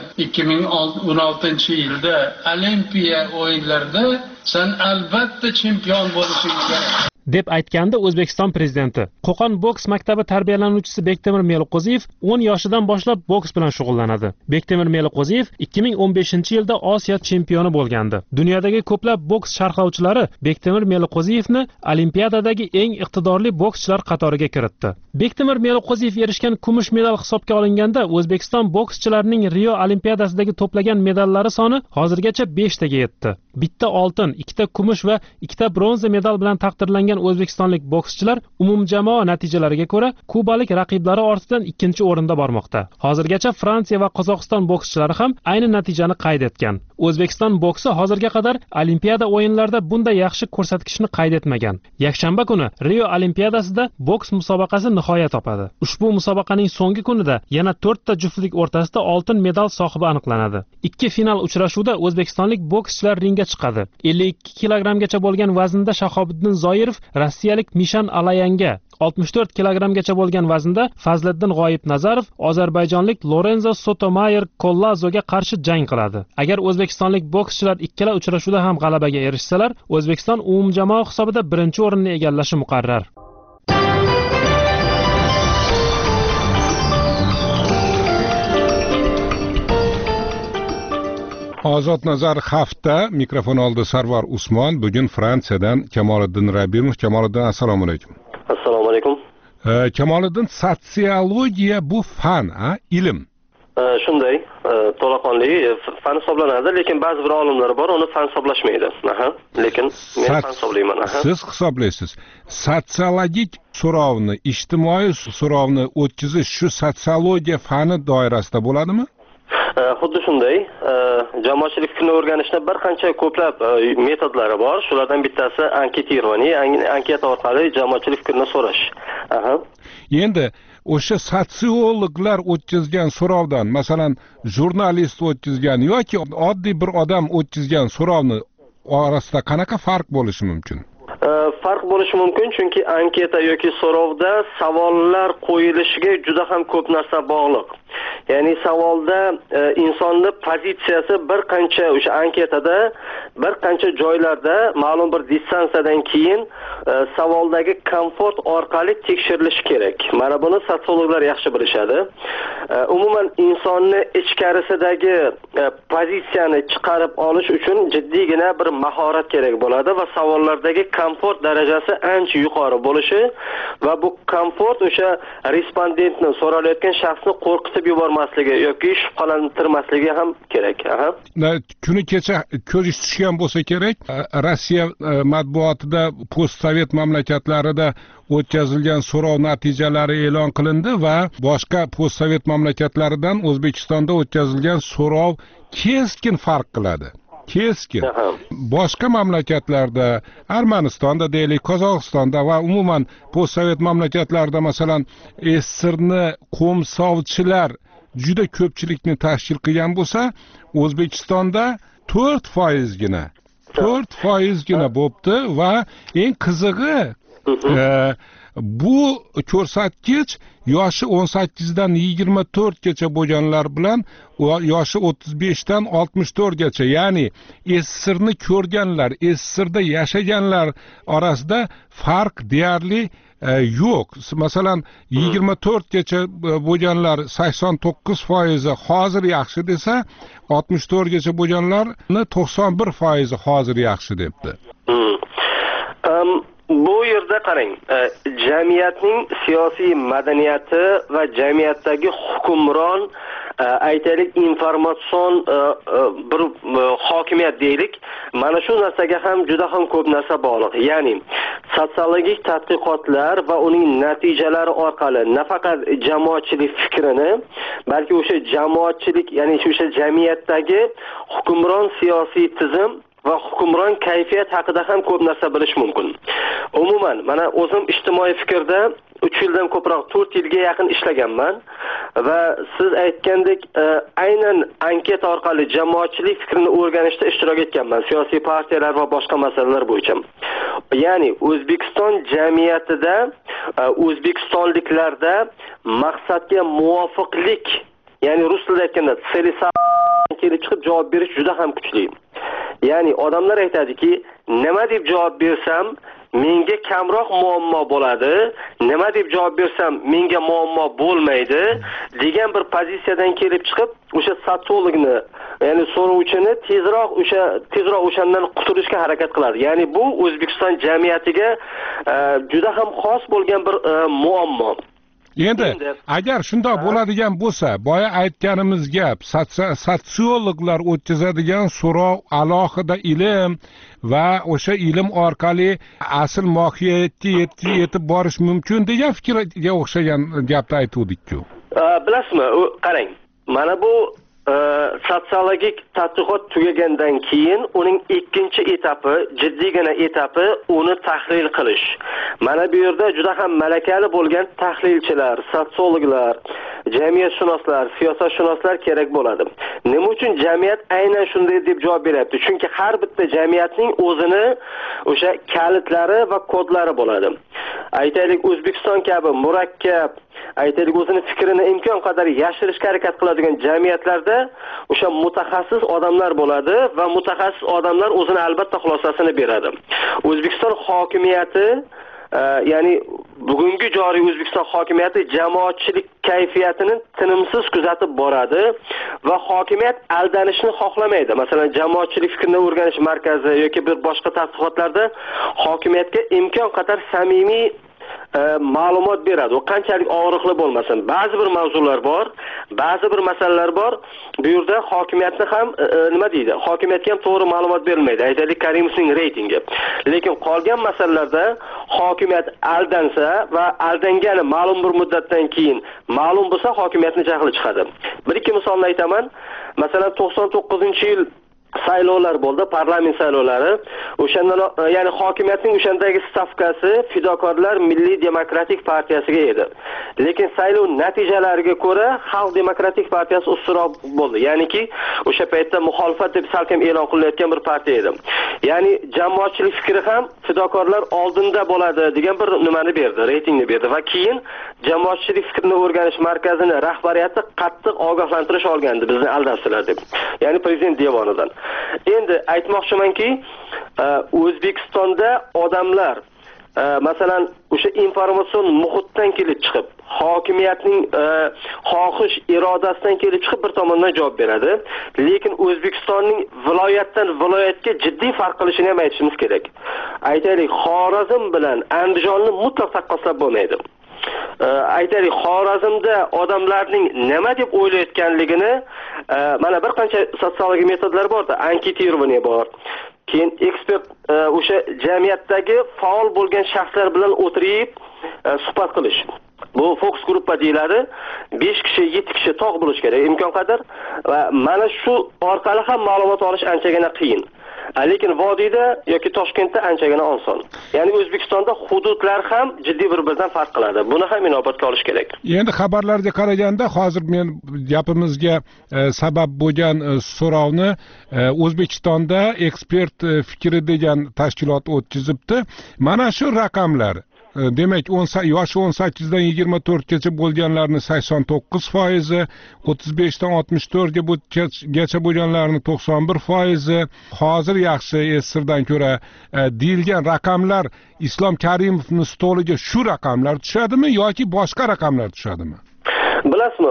2016-yilda Olimpiya o'yinlarida sen albatta chempion bo'lishing kerak deb aytgandi O'zbekiston prezidenti. Qo'qon boks maktabi tarbiyalanuvchisi Bektemir Meliqo'ziyev 10 yoshidan boshlab boks bilan shug'ullanadi. Bektemir Meliqo'ziyev 2015-yilda Osiyo chempioni bo'lgandi. Dunyodagi ko'plab boks sharhlovchilari Bektemir Meliqo'ziyevni Olimpiadadagi eng iqtidorli bokschilar qatoriga kiritdi. Bektemir Meliqo'ziyev erishgan kumush medal hisobga olinganda O'zbekiston bokschilarining Rio Olimpiadasidagi to'plagan medallari soni hozirgacha 5 taga yetdi. Bitta oltin, ikkita kumush va ikkita bronza medal bilan taqdirlangan o'zbekistonlik bokschilar umumjamoa natijalariga ko'ra kubalik raqiblari ortidan 2-o'rinda bormoqda. Hozirgacha Fransiya va Qozog'iston bokschilari ham ayni natijani qayd etgan. O'zbekiston boksi hozirga qadar Olimpiada o'yinlarida bunday yaxshi ko'rsatkichni qayd etmagan. Yakshanba kuni Rio Olimpiadasida boks musobaqasi nihoyat topadi. Ushbu musobaqaning so'nggi kunida yana 4 ta juftlik o'rtasida oltin medal sohibi aniqlanadi. Ikki final uchrashuvda o'zbekistonlik bokschilar ringga chiqadi. 52 kilogramgacha bo'lgan vaznda Shahobiddin Zoirov rossiyalik Mishan Alayanga, 64 kilogramgacha bo'lgan vaznda Fazliddin G'oyibnazarov ozarbayjonlik Lorenzo Sotomayor Kollazoga qarshi jang qiladi. Agar o'zbekistonlik bokschilar ikkala uchrashuvda ham g'alabaga erishsalar, O'zbekiston umumjamoa hisobida 1-o'rinni egallashi muqarrar. Ozod nazar hafta mikrofon oldi Sarvar Usmon. Bugun Fransiyadan Kamoliddin Rabimov. Kamoliddin, assalomu alaykum. Assalomu alaykum. Kamoliddin, sotsiologiya bu fan, ilm. Shunday, to'laqonli fan hisoblanadi, lekin ba'zi bir olimlar bor, uni fan hisoblashmaydi. Lekin men fan hisoblayman. Siz hisoblaysiz. Sotsiologik so'rovni, ijtimoiy so'rovni o'tkazish shu sotsiologiya fani doirasida bo'ladimi? Xuddi shunday, jamoatchilik fikrini o'rganishning bir qancha ko'plab metodlari bor. Shulardan bittasi anketirovanie, anketa orqali jamoatchilik fikrini so'rash. Endi o'sha sotsiologlar o'tkazgan so'rovdan, masalan, jurnalist o'tkazgan yoki oddiy bir odam o'tkazgan so'rovni orasida qanaqa farq bo'lishi mumkin? Farq bo'lishi mumkin, chunki anketa yoki so'rovda savollar qo'yilishiga juda ham ko'p narsa bog'liq. Ya'ni savolda insonni pozitsiyasi bir qancha o'sha anketada bir qancha joylarda ma'lum bir distansiyadan keyin savoldagi komfort orqali tekshirilishi kerak. Mana buni sotsiologlar yaxshi bilishadi. Umuman insonni ichkarisidagi pozitsiyani chiqarib olish uchun jiddiygina bir mahorat kerak bo'ladi va savollardagi komfort darajasi ancha yuqori bo'lishi va bu komfort o'sha respondentni so'ralayotgan shaxsni qo'rqitib yubormasligi yoki shubhalantirmasligi ham kerak. Kuni kecha ko'z tushgan bo'lsa kerak, Rossiya matbuotida postsovet mamlakatlarida o'tkazilgan so'rov natijalari e'lon qilindi va boshqa postsovet mamlakatlaridan O'zbekistonda o'tkazilgan so'rov keskin farq qiladi. Keskin. Boshqa mamlakatlarda, Armanistonda deylik, Qozog'istonda va umuman postsovet mamlakatlarida masalan SSRni qo'msovchilar juda ko'pchilikni tashkil qilgan bo'lsa, O'zbekistonda 4%gina bo'pti va eng qizig'i bu ko'rsatkich yoshi 18 dan 24 gacha bo'lganlar bilan yoshi 35 dan 64 gacha, ya'ni SSRni ko'rganlar, SSRda yashaganlar orasida farq deyarli yo'q. Masalan 24 gacha bo'lganlar 89% hozir yaxshi desa, 64 gacha bo'lganlarni 91% hozir yaxshi debdi. Bu yerda qarang, jamiyatning siyosiy madaniyati va jamiyatdagi hukmron aytaylik informatsion bir hokimiyat deylik, mana shu narsaga ham juda ham ko'p narsa bog'liq. Ya'ni sotsiologik tadqiqotlar va uning natijalari orqali nafaqat jamoatchilik fikrini, balki o'sha jamoatchilik, ya'ni o'sha jamiyatdagi hukmron siyosiy tizim va hukmron kayfiyat haqida ham ko'p narsa bilish mumkin. Umuman, mana o'zim ijtimoiy fikrda 3 yildan ko'proq 4 yilga yaqin ishlaganman va siz aytgandek aynan anketa orqali jamoatchilik fikrini o'rganishda ishtirok etganman, siyosiy partiyalar va boshqa masalalar bo'yicha. Ya'ni O'zbekiston jamiyatida o'zbekistonliklarda maqsadga muvofiqlik, ya'ni rus tilida aytganda kelib chiqib javob berish juda ham kuchli. Ya'ni odamlar aytadiki, nima deb javob bersam menga kamroq muammo bo'ladi, nima deb javob bersam menga muammo bo'lmaydi degan bir pozitsiyadan kelib chiqib, o'sha sotsiologni, ya'ni so'rovchini tezroq o'shandan qutulishga harakat qiladi. Ya'ni bu O'zbekiston jamiyatiga juda ham xos bo'lgan bir muammo. Endi agar shunday bo'ladigan bo'lsa, boya aytganimiz gap, sotsiologlar o'tkazadigan so'rov alohida ilm va o'sha ilm orqali asl mohiyatga yetib borish mumkin degan fikrga o'xshagan gapni aytuvdik-ku. Bilasizmi, qarang, mana bu sotsiologik tadqiqot tugagandan keyin uning ikkinchi etapi, jiddiygina etapi uni tahlil qilish. Mana bu yerda juda ham malakali bo'lgan tahlilchilar, sotsiologlar, jamiyatshunoslar, siyosatshunoslar kerak bo'ladi. Nima uchun jamiyat aynan shunday deb javob beryapti? Chunki har bitta jamiyatning o'zini o'sha kalitlari va kodlari bo'ladi. Aytaylik, O'zbekiston kabi murakkab, aytaylik o'zini fikrini imkon qadar yashirishga harakat qiladigan jamiyatlarda o'sha mutaxassis odamlar bo'ladi va mutaxassis odamlar o'zini albatta xulosasini beradi. O'zbekiston hokimiyati, ya'ni bugungi joriy O'zbekiston hokimiyati jamoatchilik kayfiyatini tinimsiz kuzatib boradi va hokimiyat aldanishni xohlamaydi. Masalan, jamoatchilik fikrini o'rganish markazi yoki bir boshqa tadqiqotlarda hokimiyatga imkon qadar samimiy ma'lumot beradi. U qanchalik og'riqli bo'lmasin. Ba'zi bir mavzular bor, ba'zi bir masalalar bor. Bu yerda hokimiyatni ham nima deydi? Hokimiyatga ham to'g'ri ma'lumot berilmaydi. Aytaylik, Karimovning reytingi. Lekin qolgan masalalarda hokimiyat aldansa va aldangani ma'lum bir muddatdan keyin ma'lum bo'lsa, hokimiyatning jahli chiqadi. Bir ikki misolni aytaman. Masalan, 99-yil saylovlar bo'ldi, parlament saylovlari. O'shandan ya'ni hokimiyatning o'shandagi stavkasi Fidokorlar Milliy demokratik partiyasiga edi. Lekin saylov natijalariga ko'ra Xalq demokratik partiyasi ustunroq bo'ldi. Ya'niki o'sha paytda muxolifat deb salkam e'lon qilayotgan bir partiya edi. Ya'ni jamoatchilik fikri ham Fidokorlar oldinda bo'ladi degan bir nimani berdi, reytingni berdi va keyin jamoatchilik fikrini o'rganish markazini rahbariyati qattiq ogohlantirish olgandi, bizni aldabsizlar deb. Ya'ni prezident devonidan. Endi aytmoqchimanki, O'zbekistonda odamlar masalan o'sha informatsion muhitdan kelib chiqib, hokimiyatning xohish irodasidan kelib chiqib bir tomondan javob beradi. Lekin O'zbekistonning viloyatdan viloyatga jiddiy farq qilishini ham aytishimiz kerak. Aytaylik, Xorazm bilan Andijonni mutlaq taqqoslab bo'lmaydi. Aytaylik, Xorazmda odamlarning nima deb o'ylayotganligini mana bir qancha sotsiologik metodlar bor-da, anketirovание bor. Keyin ekspert o'sha jamiyatdagi faol bo'lgan shaxslar bilan o'tirib suhbat qilish. Bu fokus gruppa deyiladi. 5 kishi, 7 kishi tog' bo'lish kerak imkon qadar va mana shu orqali ham ma'lumot olish anchagina qiyin. Lekin vodiyda yoki Toshkentda anchagina oson. Ya'ni O'zbekistonda hududlar ham jiddiy bir-biridan farq qiladi. Buni ham inobatga olish kerak. Endi xabarlarga qaraganda, hozir men gapimizga sabab bo'lgan so'rovni O'zbekistonda ekspert fikri degan tashkilot o'tkazibdi. Mana shu raqamlar, demak, yoshi 18 dan 24 gacha bo'lganlarni 89%, 35 dan 64 gacha bo'lganlarni 91%, hozir yaxshi esirdan ko'ra deyilgan raqamlar Islom Karimovning stoliga shu raqamlar tushadimi yoki boshqa raqamlar tushadimi? Bilasizmi,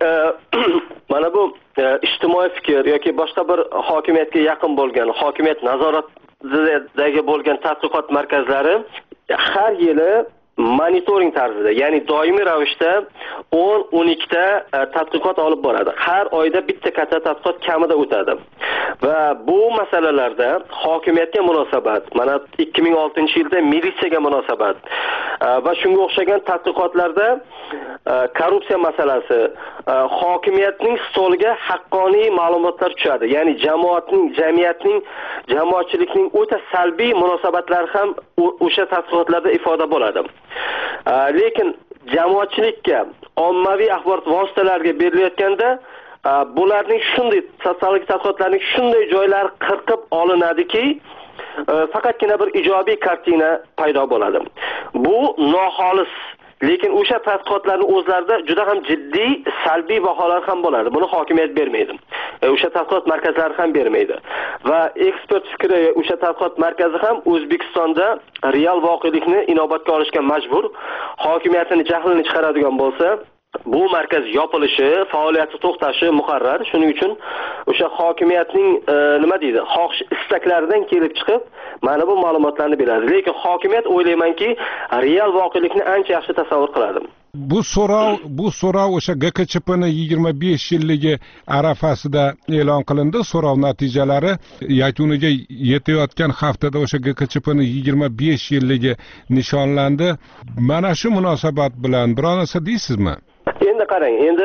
mana bu ijtimoiy fikr yoki boshqa bir hokimiyatga yaqin bo'lgan, hokimiyat nazoratidagi bo'lgan tadqiqot markazlari har yili monitoring tarzida, ya'ni doimiy ravishda 10-12 ta tadqiqot olib boradi. Har oyda bitta katta tadqiqot kamida o'tadi. Va bu masalalarda hokimiyatga munosabat, mana 2006-yilda militsiyaga munosabat va shunga o'xshagan tadqiqotlarda korrupsiya masalasi, hokimiyatning stoliga haqqoniy ma'lumotlar tushadi. Ya'ni jamiyatning, jamoatchilikning o'ta salbiy munosabatlari ham o'sha tadqiqotlarda ifoda bo'ladi. Lekin jamoatchilikka, ommaviy axborot vositalariga berilayotganda bularning shunday sotsiologik tadqiqotlarning shunday joylari qirqib olinadiki, faqatgina bir ijobiy kartina paydo bo'ladi. Bu noxolis, lekin o'sha tadqiqotlarning o'zlarida juda ham jiddiy salbiy baholar ham bo'ladi. Buni hokimiyat bermaydi. O'sha tadqiqot markazlari ham bermaydi. Va ekspert fikri o'sha tadqiqot markazi ham O'zbekistonda real voqelikni inobatga olishga majbur. Hokimiyatning jahlini chiqaradigan bo'lsa, bu markaz yopilishi, faoliyati to'xtashi muqarrar. Shuning uchun o'sha hokimiyatning nima deydi, xohish istaklaridan kelib chiqib, mana bu ma'lumotlarni beradi. Lekin hokimiyat o'ylaymanki, real voqelikni ancha yaxshi tasavvur qiladi. Bu so'rov o'sha GKChPning 25 yilligi arafasida e'lon qilindi. So'rov natijalari yakuniga yetayotgan haftada o'sha GKChPning 25 yilligi nishonlandi. Mana shu munosabat bilan biror narsa deysizmi? Endi qarang, endi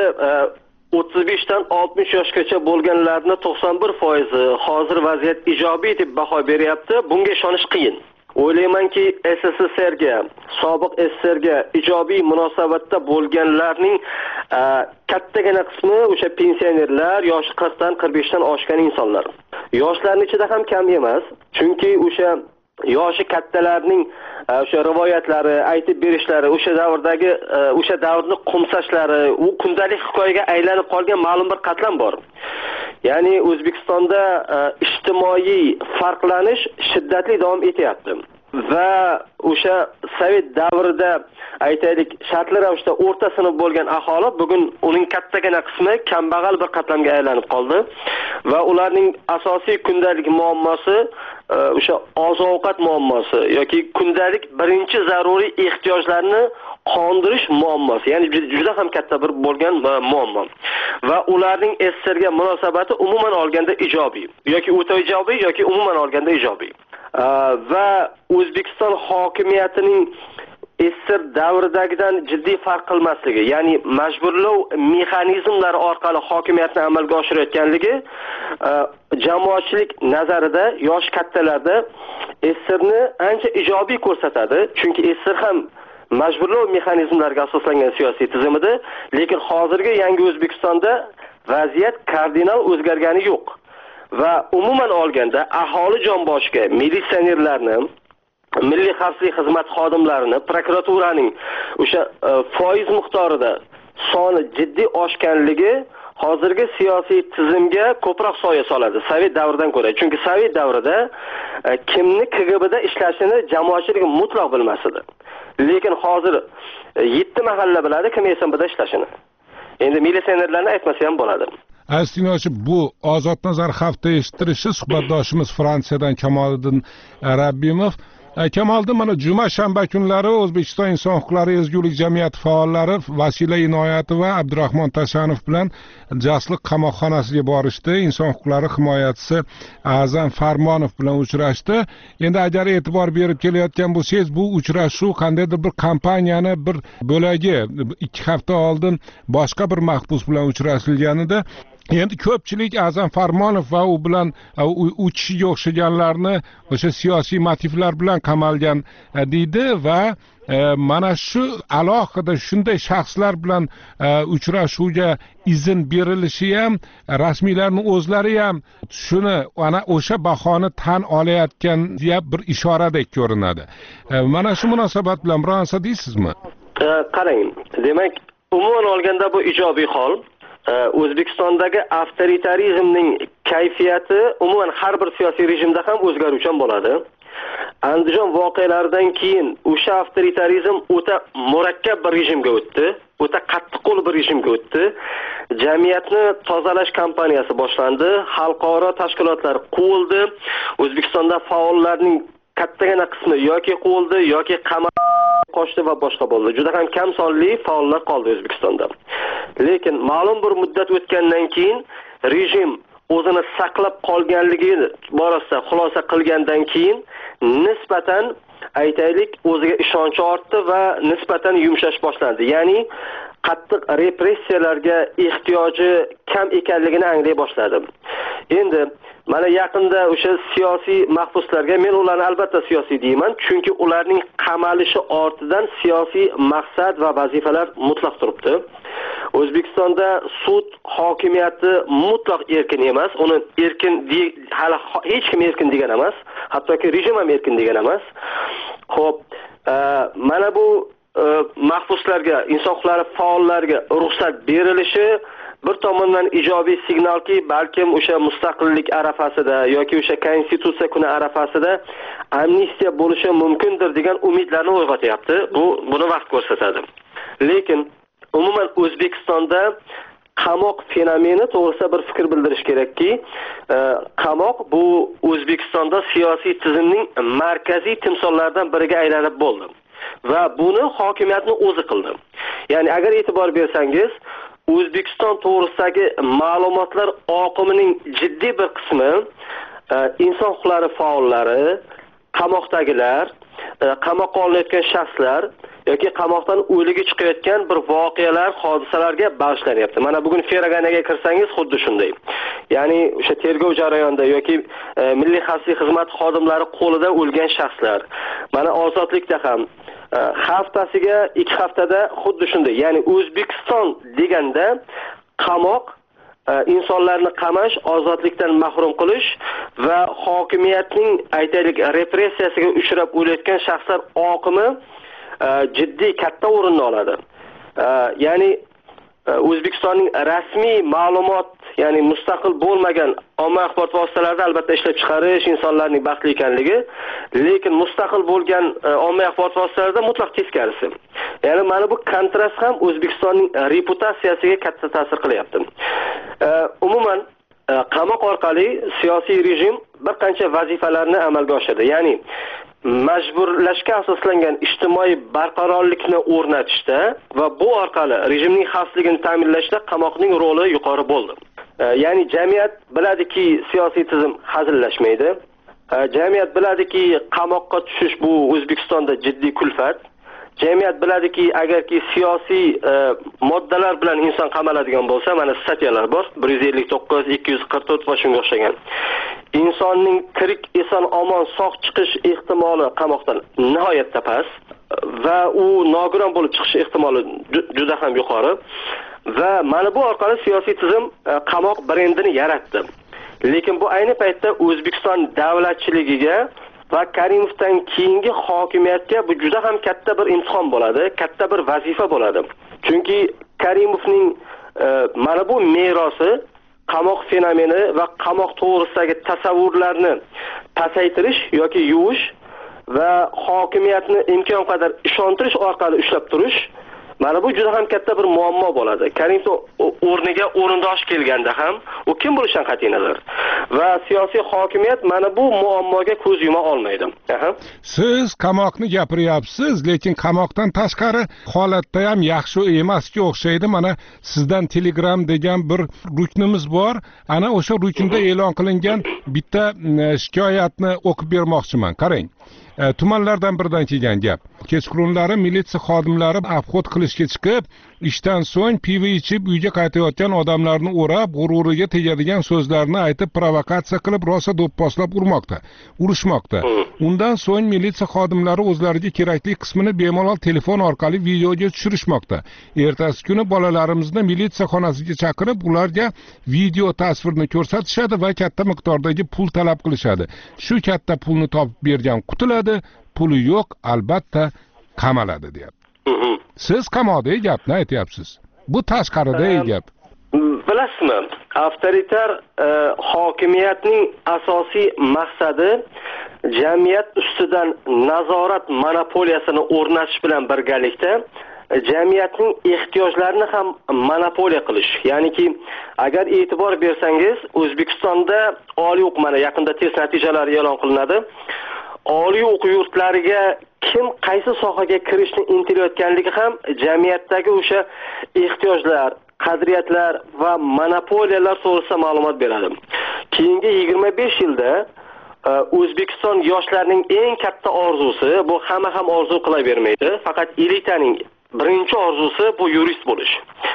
35 dan 60 yoshgacha bo'lganlarni 91% hozir vaziyat ijobiy deb baho beryapti. Bunga ishonish qiyin. O'ylaymanki, SSSRga, sobiq SSRga ijobiy munosabatda bo'lganlarning kattagina qismi o'sha pensionerlar, yoshi 40 dan 45 dan oshgan insonlar. Yoshlarning ichida ham kam emas, chunki o'sha yoshi kattalarning o'sha rivoyatlari, aytib berishlari, o'sha davrdagi o'sha davrni qumsashlari, u kundalik hikoyaga aylanib qolgan ma'lum bir qatlam bor. Ya'ni O'zbekistonda ijtimoiy farqlanish shiddatli davom etyapti. Va o'sha Sovet davrida aytaylik, shartli ravishda o'rta sinf bo'lgan aholi bugun uning kattagina qismi kambag'al bir qatlamga aylanib qoldi va ularning asosiy kundalik muammosi o'sha oziq-ovqat muammosi yoki kundalik birinchi zaruriy ehtiyojlarni qondirish muammosi. Ya'ni juda ham katta bir bo'lgan muammo. Va ularning SSRga munosabati umuman olganda ijobiy yoki o'ta ijobiy yoki umuman olganda ijobiy. Va O'zbekiston hokimiyatining SSR davridagidan jiddiy farq qilmasligi, ya'ni majburlov mexanizmlari orqali hokimiyatni amalga oshirayotganligi jamoatchilik nazarida yosh kattalarda SSRni ancha ijobiy ko'rsatadi. Chunki SSR ham majburlov mexanizmlariga asoslangan siyosiy tizim edi, lekin hozirgi yangi O'zbekistonda vaziyat kardinal o'zgargani yo'q. Va umuman olganda aholi jonboshiga militsionerlarni, milliy xavfsizlik xizmat xodimlarini, prokuraturaning o'sha foiz miqdorida soni jiddiy oshganligi hozirgi siyosiy tizimga ko'proq soya soladi Sovet davridan ko'ra. Chunki Sovet davrida kimni KGBda ishlashini jamoatchilik mutlaq bilmas edi. Lekin hozir 7 mahalla biladi kim SMBda ishlashini. Endi militsionerlarni aytmasa ham bo'ladi. Aziz tinglovchi, bu Ozodnazar hafta eshittirishi suhbatdoshimiz Fransiyadan Kamoliddin Rabbimov. Kamoliddin, mana juma shanba kunlari O'zbekiston inson huquqlari ezgulik jamiyati faollari Vasila Inoyatova va Abdurahmon Tashanov bilan Jasliq qamoqxonasiga borishdi. Inson huquqlari himoyachisi A'zam Farmonov bilan uchrashdi. Endi agar e'tibor berib kelayotgan bo'lsangiz, bu uchrashuv qandaydir bir kompaniyani bir bo'lagi 2 hafta oldin boshqa bir mahbus bilan uchrashilganida endi ko'pchilik A'zam Farmonov va u bilan u kishiga o'xshaganlarni o'sha siyosiy motivlar bilan qamalgan deydi va mana shu alohida shunday shaxslar bilan uchrashuvga izn berilishi ham rasmiylarning o'zlari ham shuni ana o'sha bahoni tan olayotgan deya bir ishoradek ko'rinadi. Mana shu munosabat bilan biror narsa deysizmi? Qarang, demak, umuman olganda bu ijobiy hol. O'zbekistondagi avtoritarizmning kayfiyati umuman har bir siyosiy rejimda ham o'zgaruvchan bo'ladi. Andijon voqealaridan keyin o'sha avtoritarizm o'ta murakkab bir rejimga o'tdi, o'ta qattiqqo'l bir rejimga o'tdi. Jamiyatni tozalash kampaniyasi boshlandi, xalqaro tashkilotlar quvildi, O'zbekistonda faollarning kattagina qismi yoki quvildi yoki qamaldi, qochdi va boshqa bo'ldi. Juda ham kam sonli faollar qoldi O'zbekistonda. Lekin ma'lum bir muddat o'tgandan keyin rejim o'zini saqlab qolganligi borasida xulosa qilgandan keyin nisbatan aytaylik o'ziga ishonchi ortdi va nisbatan yumshash boshlandi. Ya'ni qattiq repressiyalarga ehtiyoji kam ekanligini anglay boshladi. Endi mana yaqinda o'sha siyosiy mahbuslarga men ularni albatta siyosiy deyman, chunki ularning qamalishi ortidan siyosiy maqsad va vazifalar mutlaq turibdi. O'zbekistonda sud hokimiyati mutlaq erkin emas, uni erkin hali hech kim erkin degan emas, hattoki rejim ham erkin degan emas. Xo'p, mana bu mahbuslarga, inson huquqlari faollariga ruxsat berilishi bir tomondan ijobiy signalki, balkim o'sha mustaqillik arafasida yoki o'sha konstitutsiya kuni arafasida amnistiya bo'lishi mumkindir degan umidlarni uyg'otyapti. Buni vaqt ko'rsatadi. Lekin umuman O'zbekistonda qamoq fenomeni to'g'risida bir fikr bildirish kerakki, qamoq bu O'zbekistonda siyosiy tizimning markaziy timsollaridan biriga aylanib bo'ldi va buni hokimiyatning o'zi qildi. Ya'ni agar e'tibor bersangiz, O'zbekiston to'g'risidagi ma'lumotlar oqimining jiddiy bir qismi inson huquqlari faollari, qamoqdagilar, qamoqqa olinayotgan shaxslar yoki qamoqdan o'ligi chiqayotgan bir voqealar, hodisalarga bag'ishlanyapti. Mana bugun Feraganaga kirsangiz xuddi shunday. Ya'ni o'sha tergov jarayonida yoki milliy xavfsizlik xizmat xodimlari qo'lida o'lgan shaxslar. Mana Ozodlikda ham haftasiga 2 haftada xuddi shunday. Ya'ni O'zbekiston deganda qamoq, insonlarni qamash, ozodlikdan mahrum qilish va hokimiyatning aytaylik repressiyasiga uchrab o'layotgan shaxslar oqimi jiddiy katta o'rinni oladi. Ya'ni O'zbekistonning rasmiy ma'lumot, ya'ni mustaqil bo'lmagan ommaviy axborot vositalarida albatta ishlab chiqarish insonlarning baxtli ekanligi, lekin mustaqil bo'lgan ommaviy axborot vositalarida mutlaq teskarisi. Ya'ni mana bu kontrast ham O'zbekistonning reputatsiyasiga katta ta'sir qilyapti. Umuman qamoq orqali siyosiy rejim bir qancha vazifalarni amalga oshirdi. Ya'ni majburlashga asoslangan ijtimoiy barqarorlikni o'rnatishda va bu orqali rejimning xavfsizligini ta'minlashda qamoqning roli yuqori bo'ldi. Ya'ni jamiyat biladiki, siyosiy tizim hazillashmaydi. Jamiyat biladiki, qamoqqa tushish bu O'zbekistonda jiddiy kulfat. jamiyat biladiki, agarki siyosiy moddalar bilan inson qamaladigan bo'lsa, mana statyalar bor, 159, 244 va shunga o'xshagan. Insonning tirik, eson, omon, sog' chiqish ehtimoli qamoqdan nihoyatda past va u nogiron bo'lib chiqish ehtimoli juda ham yuqori. Va mana bu orqali siyosiy tizim qamoq brendini yaratdi. Lekin bu ayni paytda O'zbekiston davlatchiligiga va Karimovdan keyingi hokimiyatga bu juda ham katta bir imtihon bo'ladi, katta bir vazifa bo'ladi. Chunki Karimovning mana bu merosi qamoq fenomeni va qamoq to'g'risidagi tasavvurlarni pasaytirish yoki yuvish va hokimiyatni imkon qadar ishontirish orqali ushlab turish, mana bu juda ham katta bir muammo bo'ladi. Karimov o'rniga o'rindosh kelganda ham u kim bo'lishidan qat'iy nazar va siyosiy hokimiyat mana bu muammoga ko'z yuma olmaydi. Siz qamoqni gapiryapsiz, lekin qamoqdan tashqari holatda ham yaxshi emasga o'xshaydi. Mana sizdan Telegram degan bir ruknimiz bor. Ana o'sha ruknda e'lon qilingan bitta shikoyatni o'qib bermoqchiman. Qarang. Tumanlardan biridan kelgan gap. Kechqurunlari militsiya xodimlari obxod qilishga chiqib, ishdan so'ng pivo ichib uyga qaytayotgan odamlarni o'rab, g'ururiga tegadigan so'zlarni aytib provokatsiya qilib, rosa do'pposlab urishmoqda. Undan so'ng militsiya xodimlari o'zlariga kerakli qismini bemalol telefon orqali videoga tushirishmoqda. Ertasi kuni bolalarimizni militsiya xonasiga chaqirib, ularga video tasvirni ko'rsatishadi va katta miqdordagi pul talab qilishadi. Shu katta pulni topib bergan qutuladi, puli yo'q, albatta qamaladi deyapti. Siz qamoqdagi gapni aytyapsiz. Bu tashqaridagi gap. Bilasizmi, avtoritar hokimiyatning asosiy maqsadi jamiyat ustidan nazorat monopoliyasini o'rnatish bilan birgalikda jamiyatning ehtiyojlarini ham monopoliya qilish. Ya'niki, agar e'tibor bersangiz, O'zbekistonda oliy o'quv, mana yaqinda test natijalari e'lon qilinadi. Oliy o'quv yurtlariga kim qaysi sohaga kirishni intilayotganligi ham jamiyatdagi o'sha ehtiyojlar, qadriyatlar va monopoliyalar to'g'risida ma'lumot beradi. Keyingi 25 yilda O'zbekiston yoshlarining eng katta orzusi, bu hamma ham orzu qilavermaydi, faqat elitaning birinchi orzusi bu yurist bo'lish.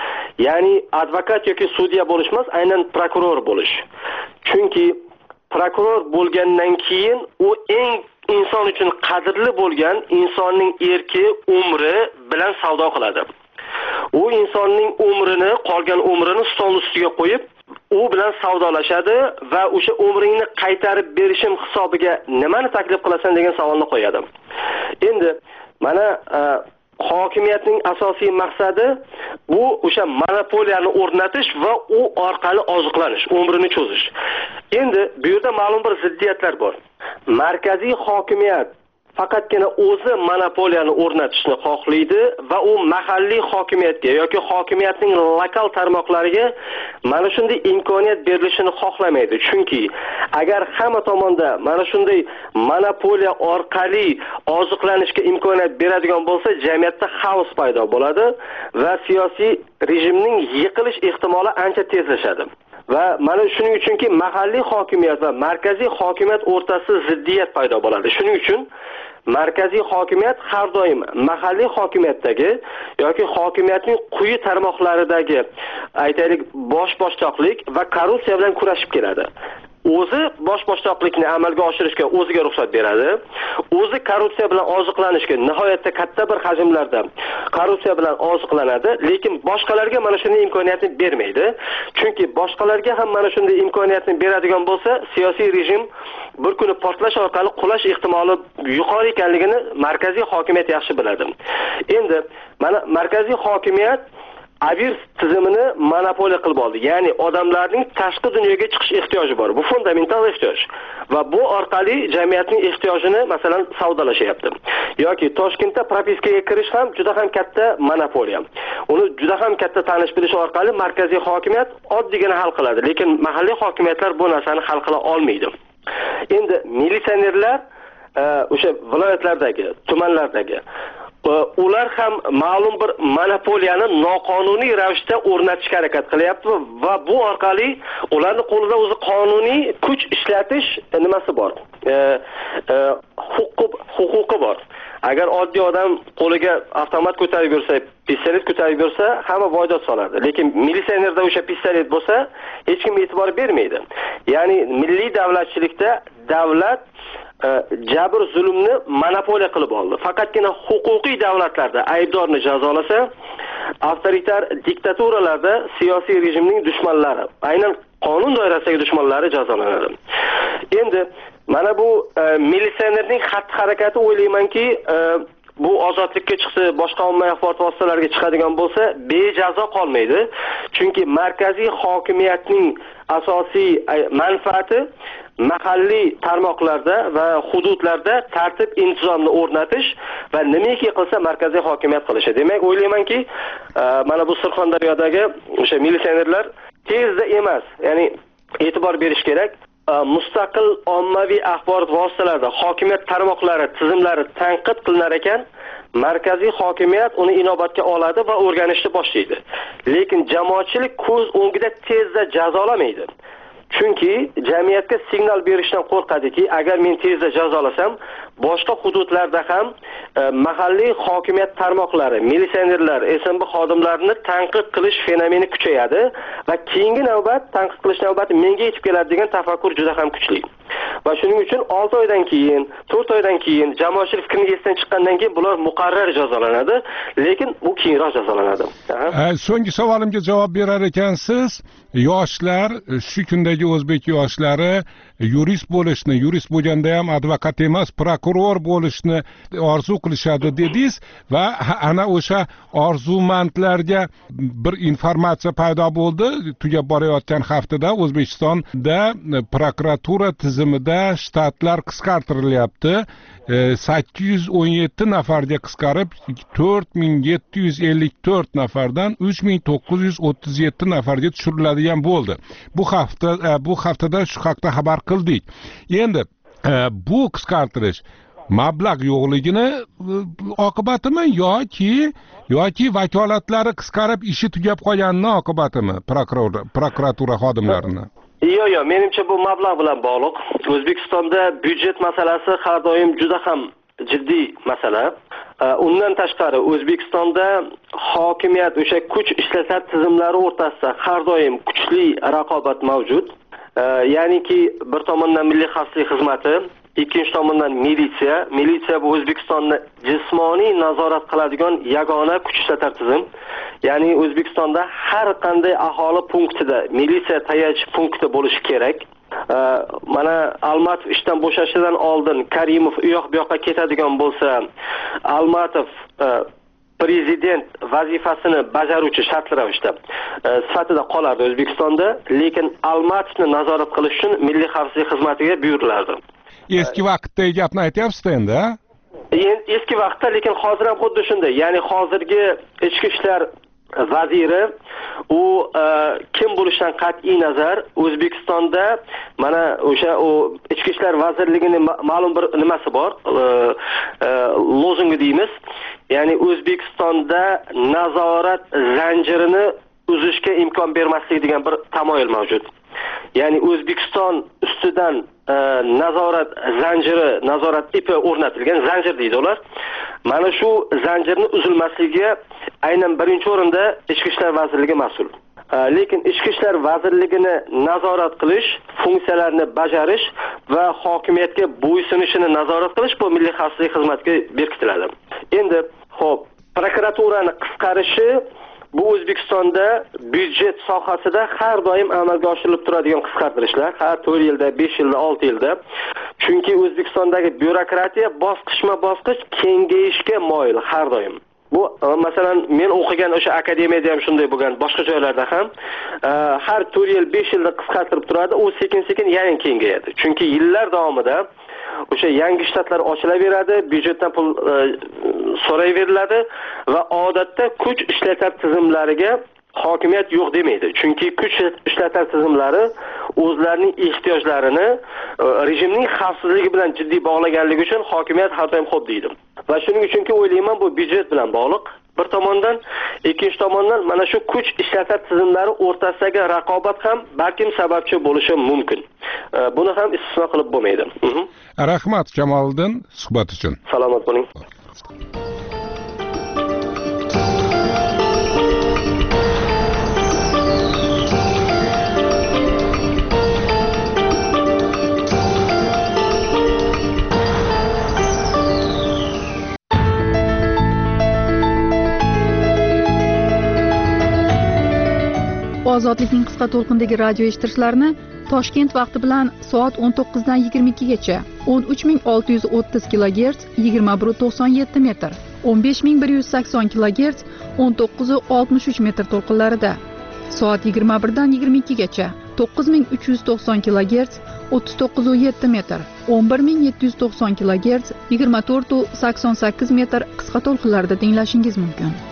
Ya'ni advokat yoki sudya bo'lish emas, aynan prokuror bo'lish. Chunki prokuror bo'lgandan keyin u eng inson uchun qadrli bo'lgan insonning erki, umri bilan savdo qiladi. U insonning umrini, qolgan umrini stol ustiga qo'yib, u bilan savdolashadi va o'sha umringni qaytarib berishim hisobiga nimani taklif qilasan degan savolni qo'yadi. Endi mana hokimiyatning asosiy maqsadi bu o'sha monopoliyani o'rnatish va u orqali oziqlanish, umrini cho'zish. Endi bu yerda ma'lum bir ziddiyatlar bor. Markaziy hokimiyat faqatgina o'zi monopoliyani o'rnatishni xohlaydi va u mahalliy hokimiyatga yoki hokimiyatning lokal tarmoqlariga mana shunday imkoniyat berilishini xohlamaydi. Chunki agar hamma tomonda mana shunday monopoliya orqali oziqlanishga imkoniyat beradigan bo'lsa, jamiyatda xaos paydo bo'ladi va siyosiy rejimning yiqilish ehtimoli ancha tezlashadi. Va mana shuning uchunki mahalliy hokimiyat va markaziy hokimiyat o'rtasida ziddiyat paydo bo'ladi. Shuning uchun markaziy hokimiyat har doim mahalliy hokimiyatdagi yoki hokimiyatning quyi tarmoqlaridagi, aytaylik, boshboshdoqlik va korrupsiya bilan kurashib keladi. O'zi boshboshdoqlikni amalga oshirishga o'ziga ruxsat beradi. O'zi korrupsiya bilan oziqlanishga nihoyatda katta bir hajmlarda korrupsiya bilan oziqlanadi, lekin boshqalarga mana shunday imkoniyatni bermaydi. Chunki boshqalarga ham mana shunday imkoniyatni beradigan bo'lsa, siyosiy rejim bir kuni portlash orqali qulash ehtimoli yuqori ekanligini markaziy hokimiyat yaxshi biladi. Endi mana markaziy hokimiyat avir tizimini monopoliya qilib oldi. Ya'ni odamlarning tashqi dunyoga chiqish ehtiyoji bor. Bu fundamental ehtiyoj. Va bu orqali jamiyatning ehtiyojini masalan savdolashyapti. Yoki Toshkentda propiskaga kirish ham juda ham katta monopoliya. Uni juda ham katta tanish bilish orqali markaziy hokimiyat oddiygina hal qiladi. Lekin mahalliy hokimiyatlar bu narsani hal qila olmaydi. Endi militsionerlar o'sha viloyatlardagi, tumanlardagi ular ham ma'lum bir monopoliyani noqonuniy ravishda o'rnatishga harakat qilyapti va bu orqali ularning qo'lida o'zi qonuniy kuch ishlatish nimasi bor, huquqi bor. Agar oddiy odam qo'liga avtomat ko'tarib yursa, pistolet ko'tarib yursa, hamma voydod solardi. Lekin militsionerda o'sha pistolet bo'lsa, hech kim e'tibor bermaydi. Ya'ni milliy davlatchilikda davlat jabr zulmni monopoliya qilib oldi. Faqatgina huquqiy davlatlarda aybdorni jazolasa, avtoritar diktaturalarda siyosiy rejimning dushmanlari, aynan qonun doirasidagi dushmanlari jazolanadi. Endi mana bu militsionerning xatti-harakati o'ylaymanki, bu ozodlikka chiqsa, boshqa ommaviy axborot vositalariga chiqadigan bo'lsa, bejazo qolmaydi. Chunki markaziy hokimiyatning asosiy manfaati mahalliy tarmoqlarda va hududlarda tartib intizomni o'rnatish va nimaki qilsa markaziy hokimiyat qilishi. Demak, o'ylaymanki, mana bu Surxondaryodagi o'sha militsionerlar tezda emas, ya'ni e'tibor berish kerak. Mustaqil ommaviy axborot vositalarida hokimiyat tarmoqlari, tizimlari tanqid qilinar ekan, markaziy hokimiyat uni inobatga oladi va o'rganishni boshlaydi. Lekin jamoatchilik ko'z o'ngida tezda jazolamaydi. Chunki jamiyatga signal berishdan qo'rqadiki, agar men tezda jazolasam, boshqa hududlarda ham mahalliy hokimiyat tarmoqlari, militsionerlar, SMB xodimlarini tanqid qilish fenomeni kuchayadi va keyingi navbat tanqid qilish navbati menga yetib keladi degan tafakkur juda ham kuchli. Va shuning uchun 6 oydan keyin, 4 oydan keyin jamoatchilik fikrini esdan chiqqandan keyin bular muqarrar jazolanadi, lekin bu keyinroq jazolanadi. So'nggi savolimga javob berar ekansiz. Yoshlar, shu kundagi o'zbek yoshlari yurist bo'lishni, yurist bo'lganda ham advokat emas, prokuror bo'lishni orzu qilishadi dedingiz va ana o'sha orzumandlarga bir informatsiya paydo bo'ldi. Tugab borayotgan haftada O'zbekistonda prokuratura tizimida shtatlar qisqartirilyapti. 817 nafarga qisqarib 4754 nafardan 3937 nafarga tushiriladigan bo'ldi. Bu haftada shu haqda xabar qildik. Endi bu qisqartirish mablag' yo'qligini oqibatimi yoki vakolatlari qisqarib ishi tugab qolganini oqibatimi prokuratura xodimlarini? Yo'q, menimcha bu mablag' bilan bog'liq. O'zbekistonda byudjet masalasi har doim juda ham jiddiy masala. Undan tashqari O'zbekistonda hokimiyat o'sha kuch ishlatar tizimlari o'rtasida har doim kuchli raqobat mavjud. Ya'niki bir tomondan milliy xavfsizlik xizmati, ikkinchi tomondan militsiya bu O'zbekistonni jismoniy nazorat qiladigan yagona kuch ishlatar tizim. Ya'ni O'zbekistonda har qanday aholi punktida militsiya tayanch punkti bo'lishi kerak. Mana Almatov ishdan bo'shashidan oldin Karimov u yoq bu yoqqa ketadigan bo'lsa, Almatov prezident vazifasini bajaruvchi shartli ravishda sifatida qolardi O'zbekistonda, lekin Almatovni nazorat qilish uchun milliy xavfsizlik xizmatiga buyurilardi. Eski vaqtdagi gapni aytyapsiz endi, a? Eski vaqtda, lekin hozir ham xuddi shunday. Ya'ni hozirgi ichki ishlar vaziri u kim bo'lishidan qat'iy nazar O'zbekistonda mana o'sha ichki ishlar vazirligining ma'lum bir nimasi bor, lozungi deymiz. Ya'ni O'zbekistonda nazorat zanjirini uzishga imkon bermaslik degan bir tamoyil mavjud. Ya'ni O'zbekiston ustidan nazorat ipi o'rnatilgan, zanjir deydi ular. Mana shu zanjirni uzilmasligiga aynan birinchi o'rinda Ichki ishlar vazirligi mas'ul. Lekin Ichki ishlar vazirligini nazorat qilish, funksiyalarini bajarish va hokimiyatga bo'ysunishini nazorat qilish bu milliy xavfsizlik xizmatiga berkitiladi. Endi xo'p, prokuraturani qisqarishi bu O'zbekistonda byudjet sohasida har doim amalga oshirilib turadigan qisqartirishlar, har 4 yilda, 5 yilda, 6 yilda. Chunki O'zbekistondagi byurokratiya bosqichma-bosqich kengayishga moyil har doim. Bu masalan men o'qigan o'sha akademiyada ham shunday bo'lgan, boshqa joylarda ham har 4 yil, 5 yilda qisqartirib turadi, u sekin-sekin yana kengayadi. Chunki yillar davomida o'sha yangi shtatlar ochilaveradi, byudjetdan pul so'rayveriladi va odatda kuch ishlatar tizimlariga hokimiyat yo'q demaydi. Chunki kuch ishlatar tizimlari o'zlarining ehtiyojlarini rejimning xavfsizligi bilan jiddiy bog'laganligi uchun hokimiyat har doim xo'p deydi. Va shuning uchunki o'ylayman bu byudjet bilan bog'liq. Bir tomondan, ikkinchi tomondan mana shu kuch ishlatar tizimlari o'rtasidagi raqobat ham balkim sababchi bo'lishi mumkin. Buni ham istisno qilib bo'lmaydi. Rahmat Kamoliddin suhbat uchun. Salomat bo'ling. Ozodlikning qisqa to'lqindagi radio eshitishlarini Toshkent vaqti bilan soat 19 dan 22 gacha 13630 kHz 2197 metr, 15180 kHz 1963 metr to'lqinlarida, soat 21 dan 22 gacha 9390 kHz 3907 metr, 11790 kHz 2488 metr qisqa to'lqinlarida tinglashingiz mumkin.